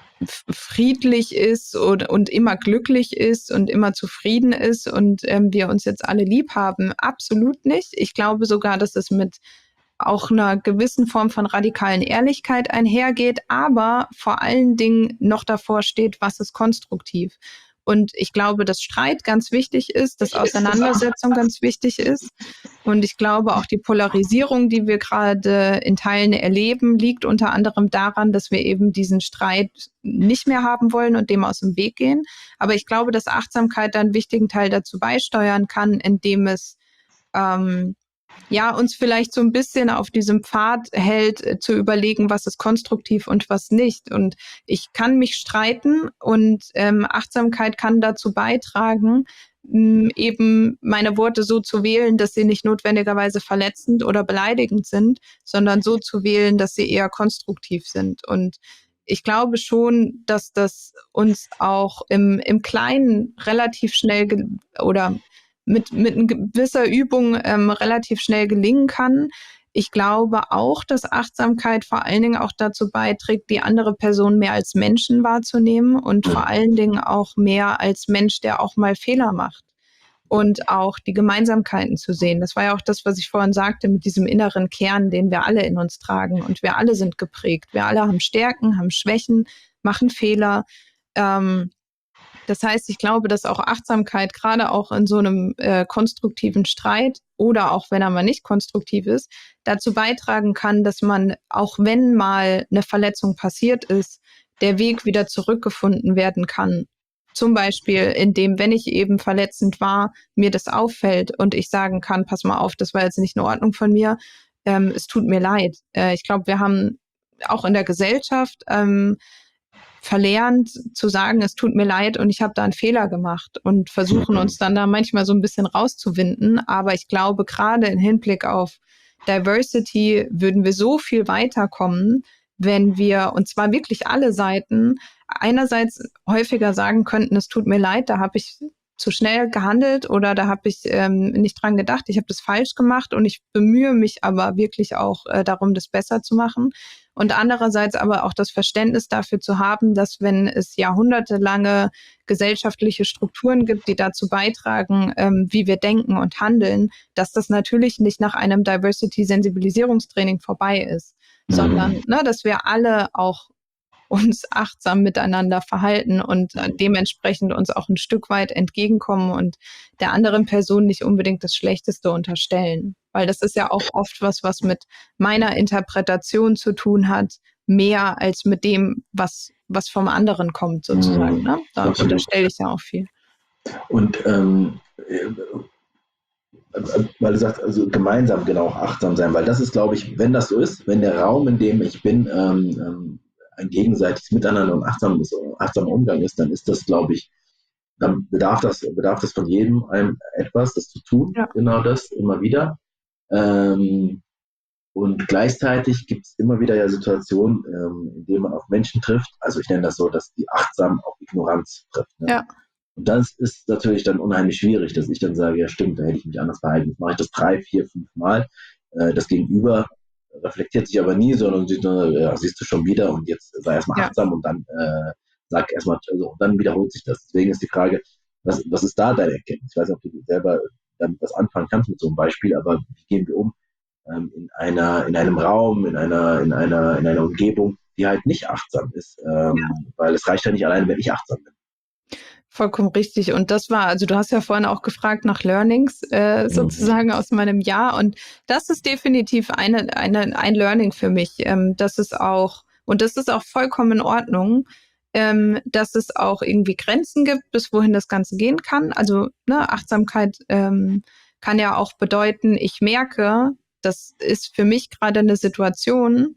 friedlich ist und, und immer glücklich ist und immer zufrieden ist und ähm, wir uns jetzt alle lieb haben. Absolut nicht. Ich glaube sogar, dass es mit auch einer gewissen Form von radikalen Ehrlichkeit einhergeht, aber vor allen Dingen noch davor steht, was ist konstruktiv. Und ich glaube, dass Streit ganz wichtig ist, dass Auseinandersetzung ganz wichtig ist. Und ich glaube, auch die Polarisierung, die wir gerade in Teilen erleben, liegt unter anderem daran, dass wir eben diesen Streit nicht mehr haben wollen und dem aus dem Weg gehen. Aber ich glaube, dass Achtsamkeit einen wichtigen Teil dazu beisteuern kann, indem es ähm, ja, uns vielleicht so ein bisschen auf diesem Pfad hält, äh, zu überlegen, was ist konstruktiv und was nicht. Und ich kann mich streiten und ähm, Achtsamkeit kann dazu beitragen, mh, eben meine Worte so zu wählen, dass sie nicht notwendigerweise verletzend oder beleidigend sind, sondern so zu wählen, dass sie eher konstruktiv sind. Und ich glaube schon, dass das uns auch im, im Kleinen relativ schnell ge- oder mit, mit einer gewisser Übung ähm, relativ schnell gelingen kann. Ich glaube auch, dass Achtsamkeit vor allen Dingen auch dazu beiträgt, die andere Person mehr als Menschen wahrzunehmen und vor allen Dingen auch mehr als Mensch, der auch mal Fehler macht. Und auch die Gemeinsamkeiten zu sehen. Das war ja auch das, was ich vorhin sagte, mit diesem inneren Kern, den wir alle in uns tragen. Und wir alle sind geprägt. Wir alle haben Stärken, haben Schwächen, machen Fehler. Ähm, Das heißt, ich glaube, dass auch Achtsamkeit gerade auch in so einem äh, konstruktiven Streit oder auch wenn er mal nicht konstruktiv ist, dazu beitragen kann, dass man, auch wenn mal eine Verletzung passiert ist, der Weg wieder zurückgefunden werden kann. Zum Beispiel, indem, wenn ich eben verletzend war, mir das auffällt und ich sagen kann, pass mal auf, das war jetzt nicht in Ordnung von mir, ähm, es tut mir leid. Äh, ich glaube, wir haben auch in der Gesellschaft ähm, verlernt zu sagen, es tut mir leid und ich habe da einen Fehler gemacht und versuchen uns dann da manchmal so ein bisschen rauszuwinden. Aber ich glaube, gerade im Hinblick auf Diversity würden wir so viel weiterkommen, wenn wir, und zwar wirklich alle Seiten, einerseits häufiger sagen könnten, es tut mir leid, da habe ich zu schnell gehandelt oder da habe ich ähm, nicht dran gedacht, ich habe das falsch gemacht und ich bemühe mich aber wirklich auch äh, darum, das besser zu machen. Und andererseits aber auch das Verständnis dafür zu haben, dass wenn es jahrhundertelange gesellschaftliche Strukturen gibt, die dazu beitragen, ähm, wie wir denken und handeln, dass das natürlich nicht nach einem Diversity-Sensibilisierungstraining vorbei ist, mhm. sondern ne, dass wir alle auch uns achtsam miteinander verhalten und äh, dementsprechend uns auch ein Stück weit entgegenkommen und der anderen Person nicht unbedingt das Schlechteste unterstellen. Weil das ist ja auch oft was, was mit meiner Interpretation zu tun hat, mehr als mit dem, was, was vom anderen kommt, sozusagen. Mhm. Ne? Da Absolut. unterstelle ich ja auch viel. Und ähm, weil du sagst, also gemeinsam genau auch achtsam sein, weil das ist, glaube ich, wenn das so ist, wenn der Raum, in dem ich bin, ähm, ähm, ein gegenseitiges Miteinander und achtsames, achtsamer Umgang ist, dann ist das, glaube ich, dann bedarf das, bedarf das von jedem einem etwas, das zu tun, ja. Genau das, immer wieder. Ähm, und gleichzeitig gibt es immer wieder ja Situationen, ähm, in denen man auf Menschen trifft, also ich nenne das so, dass die achtsam auf Ignoranz trifft. Ne? Ja. Und das ist natürlich dann unheimlich schwierig, dass ich dann sage, ja stimmt, da hätte ich mich anders verhalten. Jetzt mache ich das drei, vier, fünf Mal. Äh, das Gegenüber reflektiert sich aber nie, sondern sieht, äh, ja, siehst du schon wieder und jetzt sei erstmal ja. achtsam und dann äh, sag erstmal, also, und dann wiederholt sich das. Deswegen ist die Frage, was, was ist da deine Erkenntnis? Ich weiß nicht, ob du selber damit was anfangen kannst mit so einem Beispiel, aber wie gehen wir um ähm, in einer, in einem Raum, in einer, in einer, in einer Umgebung, die halt nicht achtsam ist, ähm, weil es reicht ja nicht alleine, wenn ich achtsam bin. Vollkommen richtig. Und das war, also du hast ja vorhin auch gefragt nach Learnings äh, sozusagen mhm. aus meinem Jahr. Und das ist definitiv eine, eine, ein Learning für mich. Ähm, das ist auch, und das ist auch vollkommen in Ordnung, ähm, dass es auch irgendwie Grenzen gibt, bis wohin das Ganze gehen kann. Also ne, Achtsamkeit ähm, kann ja auch bedeuten, ich merke, das ist für mich gerade eine Situation,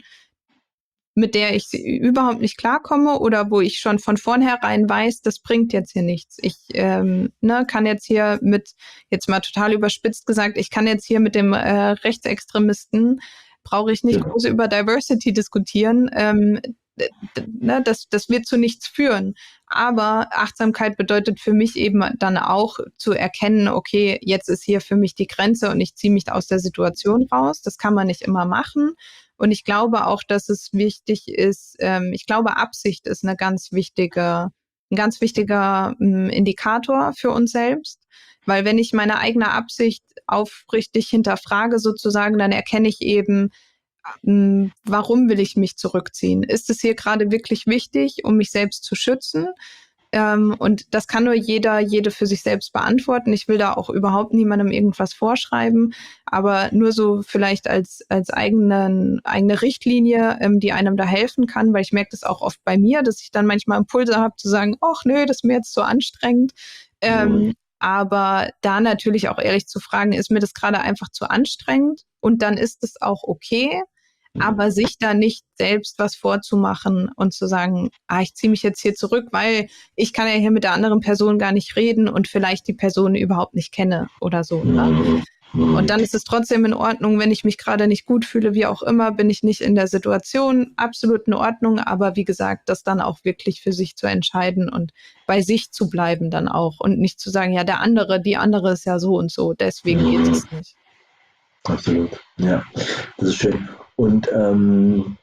mit der ich überhaupt nicht klarkomme oder wo ich schon von vornherein weiß, das bringt jetzt hier nichts. Ich ähm, ne, kann jetzt hier mit, jetzt mal total überspitzt gesagt, ich kann jetzt hier mit dem äh, Rechtsextremisten, brauche ich nicht ja. groß über Diversity diskutieren. Ähm, d- d- ne, das, das wird zu nichts führen. Aber Achtsamkeit bedeutet für mich eben dann auch zu erkennen, okay, jetzt ist hier für mich die Grenze und ich ziehe mich aus der Situation raus. Das kann man nicht immer machen. Und ich glaube auch, dass es wichtig ist, ähm, ich glaube, Absicht ist eine ganz wichtige, ein ganz wichtiger ähm, Indikator für uns selbst. Weil wenn ich meine eigene Absicht aufrichtig hinterfrage sozusagen, dann erkenne ich eben, ähm, warum will ich mich zurückziehen? Ist es hier gerade wirklich wichtig, um mich selbst zu schützen? Ähm, und das kann nur jeder, jede für sich selbst beantworten. Ich will da auch überhaupt niemandem irgendwas vorschreiben, aber nur so vielleicht als, als eigenen, eigene Richtlinie, ähm, die einem da helfen kann, weil ich merke das auch oft bei mir, dass ich dann manchmal Impulse habe zu sagen, ach nö, das ist mir jetzt so anstrengend. Ähm, aber da natürlich auch ehrlich zu fragen, ist mir das gerade einfach zu anstrengend? Und dann ist es auch okay. Aber sich da nicht selbst was vorzumachen und zu sagen, ah, ich ziehe mich jetzt hier zurück, weil ich kann ja hier mit der anderen Person gar nicht reden und vielleicht die Person überhaupt nicht kenne oder so. Ne? Und dann ist es trotzdem in Ordnung, wenn ich mich gerade nicht gut fühle, wie auch immer, bin ich nicht in der Situation, absolut in Ordnung. Aber wie gesagt, das dann auch wirklich für sich zu entscheiden und bei sich zu bleiben dann auch und nicht zu sagen, ja, der andere, die andere ist ja so und so, deswegen geht es nicht. Absolut, ja, das ist schön. Und ähm,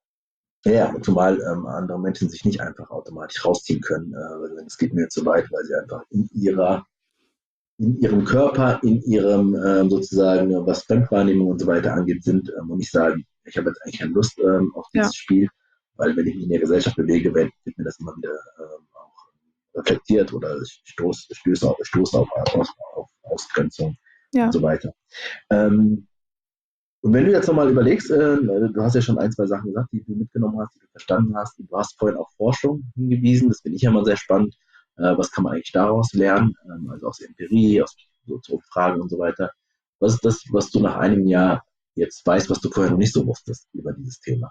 ja, zumal ähm, andere Menschen sich nicht einfach automatisch rausziehen können. Äh, es geht mir zu weit, weil sie einfach in ihrer, in ihrem Körper, in ihrem ähm, sozusagen, was Fremdwahrnehmung und so weiter angeht, sind ähm, und nicht sagen, ich habe jetzt eigentlich keine Lust ähm, auf dieses ja. Spiel, weil wenn ich mich in der Gesellschaft bewege, wird, wird mir das immer wieder ähm, auch reflektiert oder ich stoße stoß auf, stoß auf, auf, auf Ausgrenzung ja. und so weiter. Ähm, Und wenn du jetzt nochmal überlegst, äh, du hast ja schon ein, zwei Sachen gesagt, die du mitgenommen hast, die du verstanden hast. Du hast vorhin auf Forschung hingewiesen, das finde ich ja mal sehr spannend. Äh, was kann man eigentlich daraus lernen? Ähm, also aus Empirie, aus so Fragen und so weiter. Was ist das, was du nach einem Jahr jetzt weißt, was du vorher noch nicht so wusstest über dieses Thema?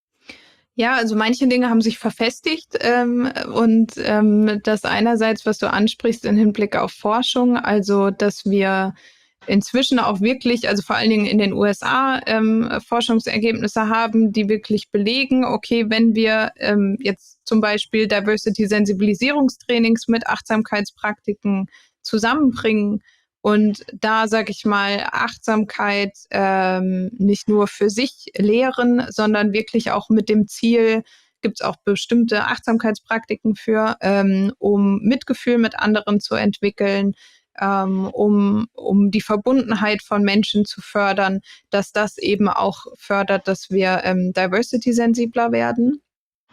Ja, also manche Dinge haben sich verfestigt ähm, und ähm, das einerseits, was du ansprichst im Hinblick auf Forschung, also dass wir inzwischen auch wirklich, also vor allen Dingen in den U S A, ähm, Forschungsergebnisse haben, die wirklich belegen, okay, wenn wir ähm, jetzt zum Beispiel Diversity-Sensibilisierungstrainings mit Achtsamkeitspraktiken zusammenbringen und da, sage ich mal, Achtsamkeit ähm, nicht nur für sich lehren, sondern wirklich auch mit dem Ziel, gibt es auch bestimmte Achtsamkeitspraktiken für, ähm, um Mitgefühl mit anderen zu entwickeln, ähm, um, um die Verbundenheit von Menschen zu fördern, dass das eben auch fördert, dass wir ähm, diversity-sensibler werden.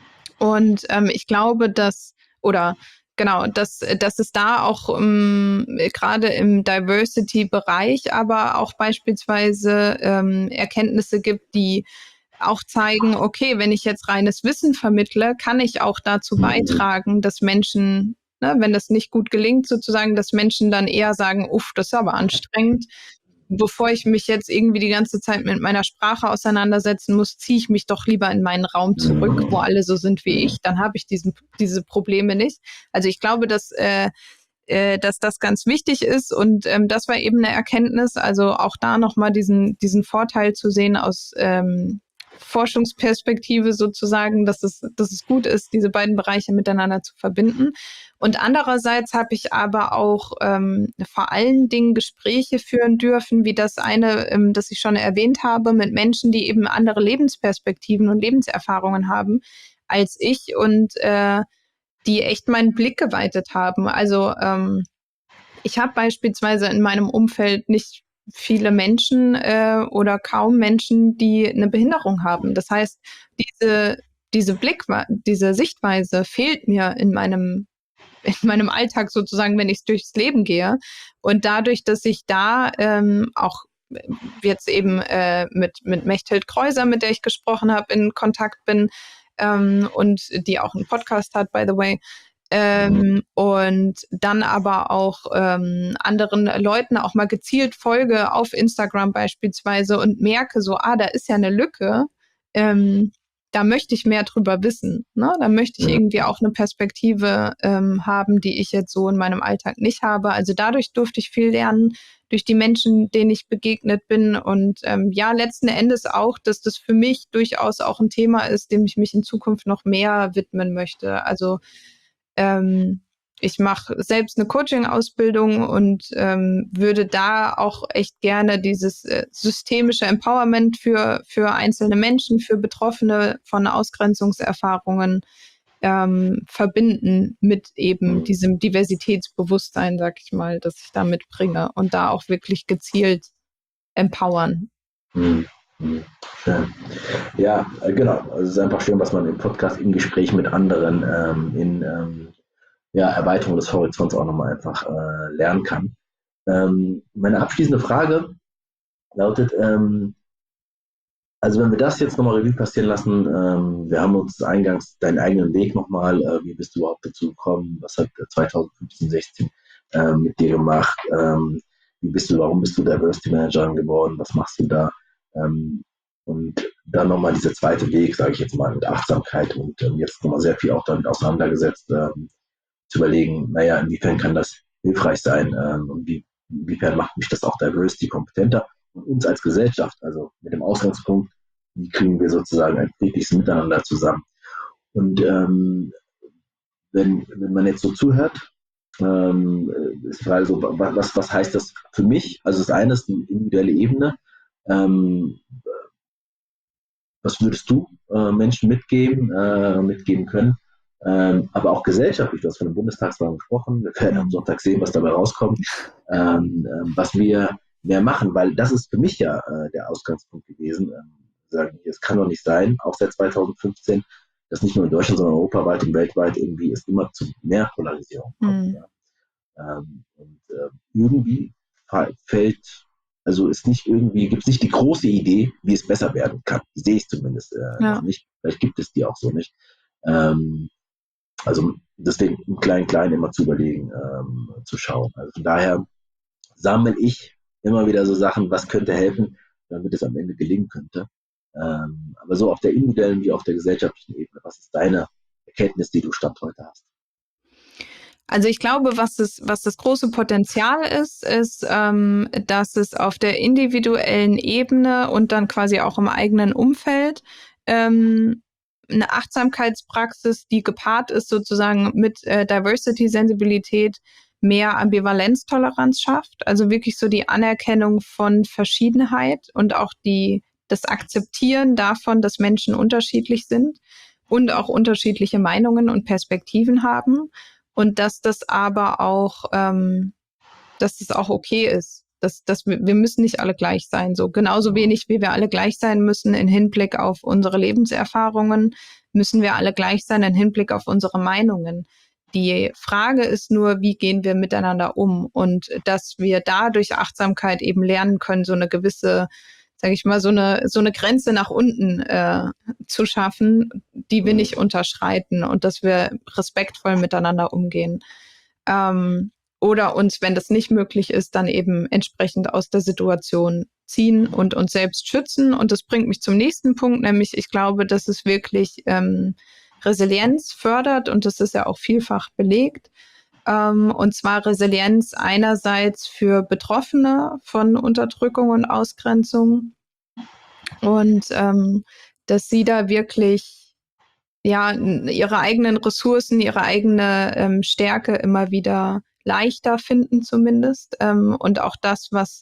Und ähm, ich glaube, dass, oder genau, dass, dass es da auch um, gerade im Diversity-Bereich, aber auch beispielsweise ähm, Erkenntnisse gibt, die auch zeigen, okay, wenn ich jetzt reines Wissen vermittle, kann ich auch dazu beitragen, dass Menschen, ne, wenn das nicht gut gelingt, sozusagen, dass Menschen dann eher sagen, uff, das ist aber anstrengend. Bevor ich mich jetzt irgendwie die ganze Zeit mit meiner Sprache auseinandersetzen muss, ziehe ich mich doch lieber in meinen Raum zurück, wo alle so sind wie ich. Dann habe ich diesen, diese Probleme nicht. Also ich glaube, dass, äh, äh, dass das ganz wichtig ist und ähm, das war eben eine Erkenntnis. Also auch da nochmal diesen, diesen Vorteil zu sehen aus ähm, Forschungsperspektive sozusagen, dass es, dass es gut ist, diese beiden Bereiche miteinander zu verbinden. Und andererseits habe ich aber auch ähm, vor allen Dingen Gespräche führen dürfen, wie das eine, ähm, das ich schon erwähnt habe, mit Menschen, die eben andere Lebensperspektiven und Lebenserfahrungen haben als ich und äh, die echt meinen Blick geweitet haben. Also ähm, ich habe beispielsweise in meinem Umfeld nicht viele Menschen äh, oder kaum Menschen, die eine Behinderung haben. Das heißt, diese, diese Blick, diese Sichtweise fehlt mir in meinem, in meinem Alltag sozusagen, wenn ich durchs Leben gehe. Und dadurch, dass ich da ähm, auch jetzt eben äh, mit, mit Mechthild Kreuser, mit der ich gesprochen habe, in Kontakt bin ähm, und die auch einen Podcast hat, by the way, Ähm, und dann aber auch ähm, anderen Leuten auch mal gezielt folge auf Instagram beispielsweise und merke so, ah, da ist ja eine Lücke, ähm, da möchte ich mehr drüber wissen, ne? Da möchte ich irgendwie auch eine Perspektive ähm, haben, die ich jetzt so in meinem Alltag nicht habe. Also dadurch durfte ich viel lernen, durch die Menschen, denen ich begegnet bin und ähm, ja, letzten Endes auch, dass das für mich durchaus auch ein Thema ist, dem ich mich in Zukunft noch mehr widmen möchte. Also Ähm, ich mache selbst eine Coaching-Ausbildung und ähm, würde da auch echt gerne dieses äh, systemische Empowerment für, für einzelne Menschen, für Betroffene von Ausgrenzungserfahrungen ähm, verbinden mit eben diesem Diversitätsbewusstsein, sag ich mal, das ich da mitbringe und da auch wirklich gezielt empowern. Mhm. Mhm. Schön. Ja, äh, genau. Also es ist einfach schön, was man im Podcast, im Gespräch mit anderen, ähm, in ähm, ja, Erweiterung des Horizonts auch nochmal einfach äh, lernen kann. Ähm, meine abschließende Frage lautet, ähm, also wenn wir das jetzt nochmal Revue passieren lassen, ähm, wir haben uns eingangs deinen eigenen Weg nochmal, äh, wie bist du überhaupt dazu gekommen, was hat zwanzig fünfzehn, sechzehn äh, mit dir gemacht, ähm, wie bist du, warum bist du Diversity Managerin geworden, was machst du da? Ähm, und dann nochmal dieser zweite Weg, sage ich jetzt mal, mit Achtsamkeit und ähm, jetzt nochmal sehr viel auch damit auseinandergesetzt, ähm, zu überlegen, naja, inwiefern kann das hilfreich sein ähm, und wie, inwiefern macht mich das auch Diversity kompetenter und uns als Gesellschaft, also mit dem Ausgangspunkt, wie kriegen wir sozusagen ein friedliches Miteinander zusammen. Und ähm, wenn, wenn man jetzt so zuhört, ähm, ist die Frage so, was, was heißt das für mich? Also das eine ist eine individuelle Ebene. Ähm, was würdest du äh, Menschen mitgeben, äh, mitgeben können? Ähm, aber auch gesellschaftlich, du hast von der Bundestagswahl gesprochen, wir werden am Sonntag sehen, was dabei rauskommt, ähm, ähm, was wir mehr machen, weil das ist für mich ja äh, der Ausgangspunkt gewesen. Ähm, sagen, es kann doch nicht sein, auch seit zwanzig fünfzehn, dass nicht nur in Deutschland, sondern europaweit und weltweit irgendwie es immer zu mehr Polarisierung kommt. Mhm. Ja. Ähm, und äh, irgendwie fällt, also ist nicht irgendwie, gibt es nicht die große Idee, wie es besser werden kann. Die sehe ich zumindest äh, Ja. noch nicht. Vielleicht gibt es die auch so nicht. Ähm, also deswegen im Klein-Klein immer zu überlegen, ähm, zu schauen. Also von daher sammle ich immer wieder so Sachen, was könnte helfen, damit es am Ende gelingen könnte. Ähm, aber so auf der individuellen wie auf der gesellschaftlichen Ebene, was ist deine Erkenntnis, die du Stand heute hast? Also ich glaube, was das, was das große Potenzial ist, ist, ähm, dass es auf der individuellen Ebene und dann quasi auch im eigenen Umfeld ähm, eine Achtsamkeitspraxis, die gepaart ist sozusagen mit äh, Diversity-Sensibilität, mehr Ambivalenztoleranz schafft. Also wirklich so die Anerkennung von Verschiedenheit und auch die, das Akzeptieren davon, dass Menschen unterschiedlich sind und auch unterschiedliche Meinungen und Perspektiven haben. Und dass das aber auch, ähm, dass das auch okay ist. Dass, dass wir, wir müssen nicht alle gleich sein. So genauso wenig, wie wir alle gleich sein müssen in Hinblick auf unsere Lebenserfahrungen, müssen wir alle gleich sein in Hinblick auf unsere Meinungen. Die Frage ist nur, wie gehen wir miteinander um? Und dass wir da durch Achtsamkeit eben lernen können, so eine gewisse, sage ich mal, so eine so eine Grenze nach unten äh, zu schaffen, die wir nicht unterschreiten und dass wir respektvoll miteinander umgehen. Ähm, oder uns, wenn das nicht möglich ist, dann eben entsprechend aus der Situation ziehen und uns selbst schützen. Und das bringt mich zum nächsten Punkt, nämlich ich glaube, dass es wirklich ähm, Resilienz fördert und das ist ja auch vielfach belegt. Ähm, und zwar Resilienz einerseits für Betroffene von Unterdrückung und Ausgrenzung und ähm, dass sie da wirklich ja ihre eigenen Ressourcen, ihre eigene ähm, Stärke immer wieder leichter finden zumindest ähm, und auch das, was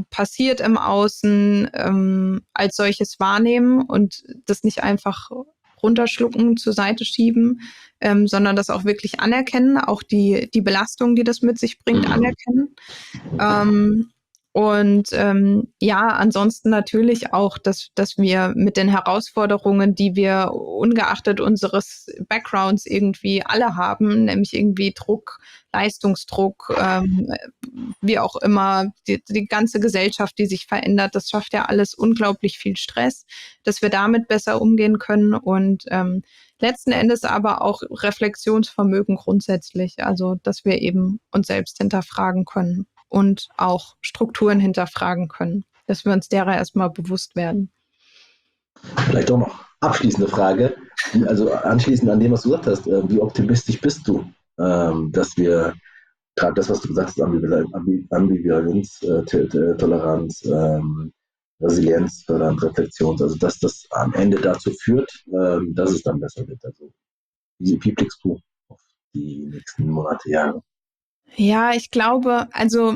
passiert im Außen, ähm, als solches wahrnehmen und das nicht einfach runterschlucken, zur Seite schieben, ähm, sondern das auch wirklich anerkennen, auch die, die Belastung, die das mit sich bringt, anerkennen. Ähm, und ähm, ja, ansonsten natürlich auch, dass, dass wir mit den Herausforderungen, die wir ungeachtet unseres Backgrounds irgendwie alle haben, nämlich irgendwie Druck, Leistungsdruck, ähm, wie auch immer, die, die ganze Gesellschaft, die sich verändert, das schafft ja alles unglaublich viel Stress, dass wir damit besser umgehen können und ähm, letzten Endes aber auch Reflexionsvermögen grundsätzlich, also dass wir eben uns selbst hinterfragen können und auch Strukturen hinterfragen können, dass wir uns derer erstmal bewusst werden. Vielleicht auch noch abschließende Frage, wie, also anschließend an dem, was du gesagt hast, äh, wie optimistisch bist du, ähm, dass wir gerade das, was du gesagt hast, Ambivalenz, Ambivalenz äh, Toleranz, ähm, Resilienz, Fördernd, Reflexion, also dass das am Ende dazu führt, ähm, dass es dann besser wird. Also wie, wie blickst du auf die nächsten Monate, Jahre? Ja, ich glaube, also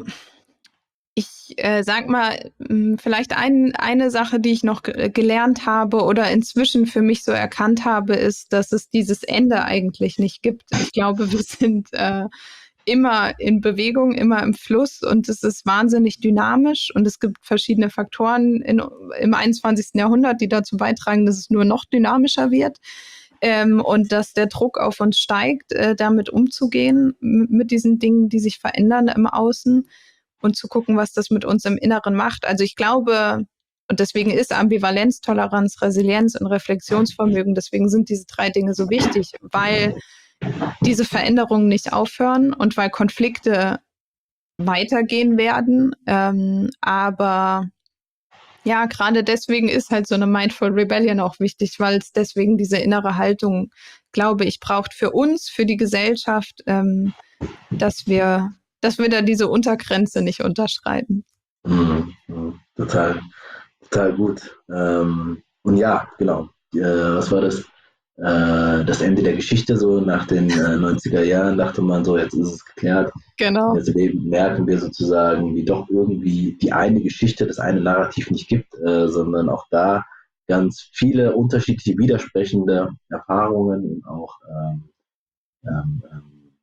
ich äh, sag mal, mh, vielleicht ein, eine Sache, die ich noch ge- gelernt habe oder inzwischen für mich so erkannt habe, ist, dass es dieses Ende eigentlich nicht gibt. Ich glaube, wir sind äh, immer in Bewegung, immer im Fluss und es ist wahnsinnig dynamisch und es gibt verschiedene Faktoren in, im einundzwanzigsten Jahrhundert, die dazu beitragen, dass es nur noch dynamischer wird. Ähm, und dass der Druck auf uns steigt, äh, damit umzugehen, m- mit diesen Dingen, die sich verändern im Außen und zu gucken, was das mit uns im Inneren macht. Also ich glaube, und deswegen ist Ambivalenz, Toleranz, Resilienz und Reflexionsvermögen, deswegen sind diese drei Dinge so wichtig, weil diese Veränderungen nicht aufhören und weil Konflikte weitergehen werden. Ähm, aber ja, gerade deswegen ist halt so eine Mindful Rebellion auch wichtig, weil es deswegen diese innere Haltung, glaube ich, braucht für uns, für die Gesellschaft, ähm, dass wir, dass wir da diese Untergrenze nicht unterschreiten. Mhm, mhm, total, total gut. Ähm, und ja, genau. Äh, was war das? Äh, das Ende der Geschichte, so nach den äh, neunziger Jahren, dachte man so, jetzt ist es geklärt. Und Genau. jetzt eben merken wir sozusagen, wie doch irgendwie die eine Geschichte, das eine Narrativ nicht gibt, äh, sondern auch da ganz viele unterschiedliche, widersprechende Erfahrungen und auch ähm, ähm, ähm,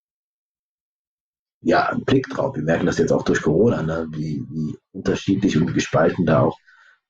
ja, einen Blick drauf. Wir merken das jetzt auch durch Corona, ne? wie, wie unterschiedlich und gespalten da auch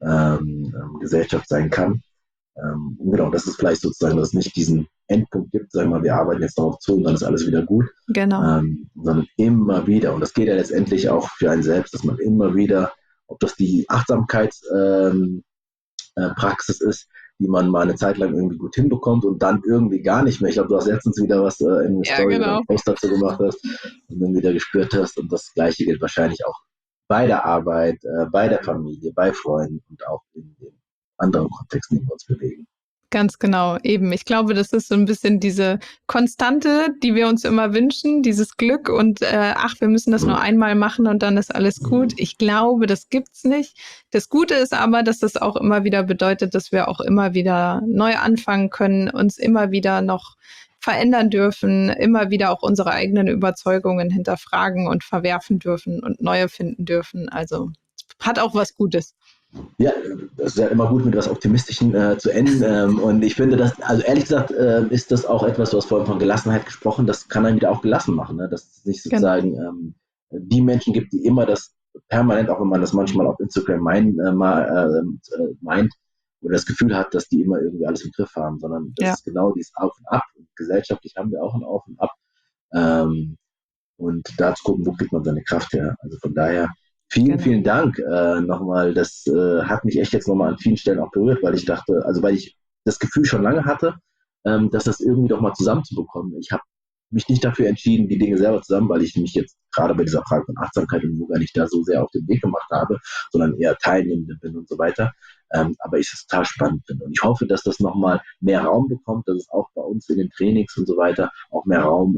ähm, ähm, Gesellschaft sein kann. Ähm, und genau, das ist vielleicht sozusagen, dass es nicht diesen Endpunkt gibt, sagen wir mal, wir arbeiten jetzt darauf zu und dann ist alles wieder gut, Genau. ähm, sondern immer wieder, und das geht ja letztendlich auch für einen selbst, dass man immer wieder, ob das die Achtsamkeitspraxis ähm, äh, Praxis ist, die man mal eine Zeit lang irgendwie gut hinbekommt und dann irgendwie gar nicht mehr. Ich glaube, du hast letztens wieder was äh, in der Ja, Story oder genau. einen Post dazu gemacht hast und dann wieder gespürt hast. Und das Gleiche gilt wahrscheinlich auch bei der Arbeit, äh, bei der Familie, bei Freunden und auch in den anderen Kontexten, in denen wir uns bewegen. Ganz genau, eben. Ich glaube, das ist so ein bisschen diese Konstante, die wir uns immer wünschen, dieses Glück und äh, ach, wir müssen das nur einmal machen und dann ist alles gut. Ich glaube, das gibt's nicht. Das Gute ist aber, dass das auch immer wieder bedeutet, dass wir auch immer wieder neu anfangen können, uns immer wieder noch verändern dürfen, immer wieder auch unsere eigenen Überzeugungen hinterfragen und verwerfen dürfen und neue finden dürfen. Also hat auch was Gutes. Ja, das ist ja immer gut, mit was Optimistischen äh, zu enden. Ähm, und ich finde, dass, also ehrlich gesagt, äh, ist das auch etwas, du hast vorhin von Gelassenheit gesprochen, das kann einen wieder auch gelassen machen, ne? Dass es nicht Genau. sozusagen ähm, die Menschen gibt, die immer das permanent, auch wenn man das manchmal auf Instagram mein, äh, mal, äh, meint, oder das Gefühl hat, dass die immer irgendwie alles im Griff haben, sondern das Ja. ist genau dieses Auf und Ab. Und gesellschaftlich haben wir auch ein Auf und Ab. Ähm, und da zu gucken, wo kriegt man seine Kraft her. Also von daher, vielen, Genau. vielen Dank äh, nochmal. Das äh, hat mich echt jetzt nochmal an vielen Stellen auch berührt, weil ich dachte, also weil ich das Gefühl schon lange hatte, ähm, dass das irgendwie doch mal zusammenzubekommen. Ich habe mich nicht dafür entschieden, die Dinge selber zusammen, weil ich mich jetzt gerade bei dieser Frage von Achtsamkeit und Yoga nicht da so sehr auf den Weg gemacht habe, sondern eher Teilnehmende bin und so weiter. Ähm, aber ich es total spannend finde. Und ich hoffe, dass das nochmal mehr Raum bekommt, dass es auch bei uns in den Trainings und so weiter auch mehr Raum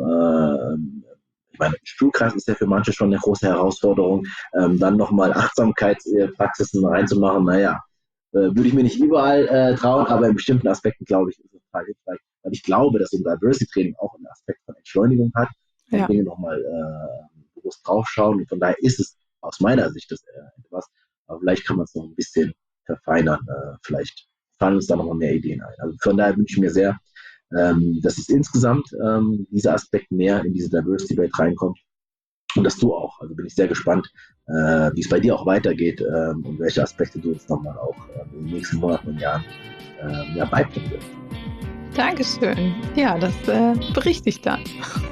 äh, ich meine, Stuhlkreis ist ja für manche schon eine große Herausforderung, ähm, dann nochmal Achtsamkeitspraxisen reinzumachen, naja, äh, würde ich mir nicht überall äh, trauen, aber in bestimmten Aspekten, glaube ich, ist es total hilfreich, weil ich glaube, dass so ein Diversity-Training auch einen Aspekt von Entschleunigung hat, und Ja. Dinge nochmal äh, bewusst draufschauen und von daher ist es aus meiner Sicht das äh, etwas, aber vielleicht kann man es noch ein bisschen verfeinern, äh, vielleicht fallen uns da nochmal mehr Ideen ein. Also von daher wünsche ich mir sehr, ähm, dass es insgesamt ähm, dieser Aspekt mehr in diese Diversity Debate reinkommt. Und das du auch. Also bin ich sehr gespannt, äh, wie es bei dir auch weitergeht ähm, und welche Aspekte du uns nochmal auch äh, in den nächsten Monaten und Jahren äh, ja, beibringen wirst. Dankeschön. Ja, das äh, berichte ich dann.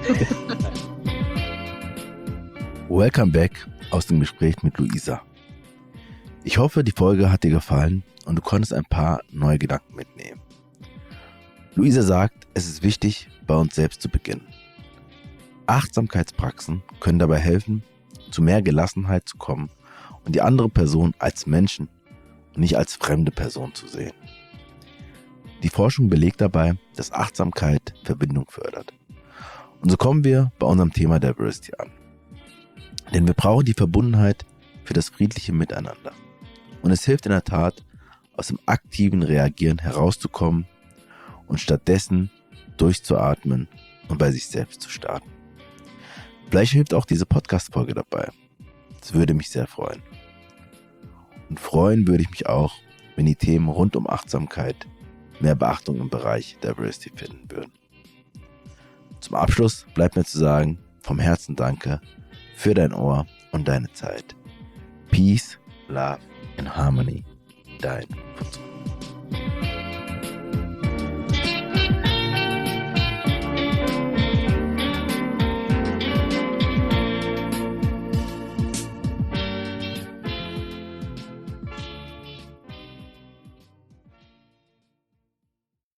Welcome back aus dem Gespräch mit Luisa. Ich hoffe, die Folge hat dir gefallen und du konntest ein paar neue Gedanken mitnehmen. Luisa sagt, es ist wichtig, bei uns selbst zu beginnen. Achtsamkeitspraxen können dabei helfen, zu mehr Gelassenheit zu kommen und die andere Person als Menschen und nicht als fremde Person zu sehen. Die Forschung belegt dabei, dass Achtsamkeit Verbindung fördert. Und so kommen wir bei unserem Thema Diversity an. Denn wir brauchen die Verbundenheit für das friedliche Miteinander. Und es hilft in der Tat, aus dem aktiven Reagieren herauszukommen und stattdessen durchzuatmen und bei sich selbst zu starten. Vielleicht hilft auch diese Podcast-Folge dabei. Das würde mich sehr freuen. Und freuen würde ich mich auch, wenn die Themen rund um Achtsamkeit mehr Beachtung im Bereich Diversity finden würden. Zum Abschluss bleibt mir zu sagen, vom Herzen danke für dein Ohr und deine Zeit. Peace, Love and Harmony. Dein Futsal.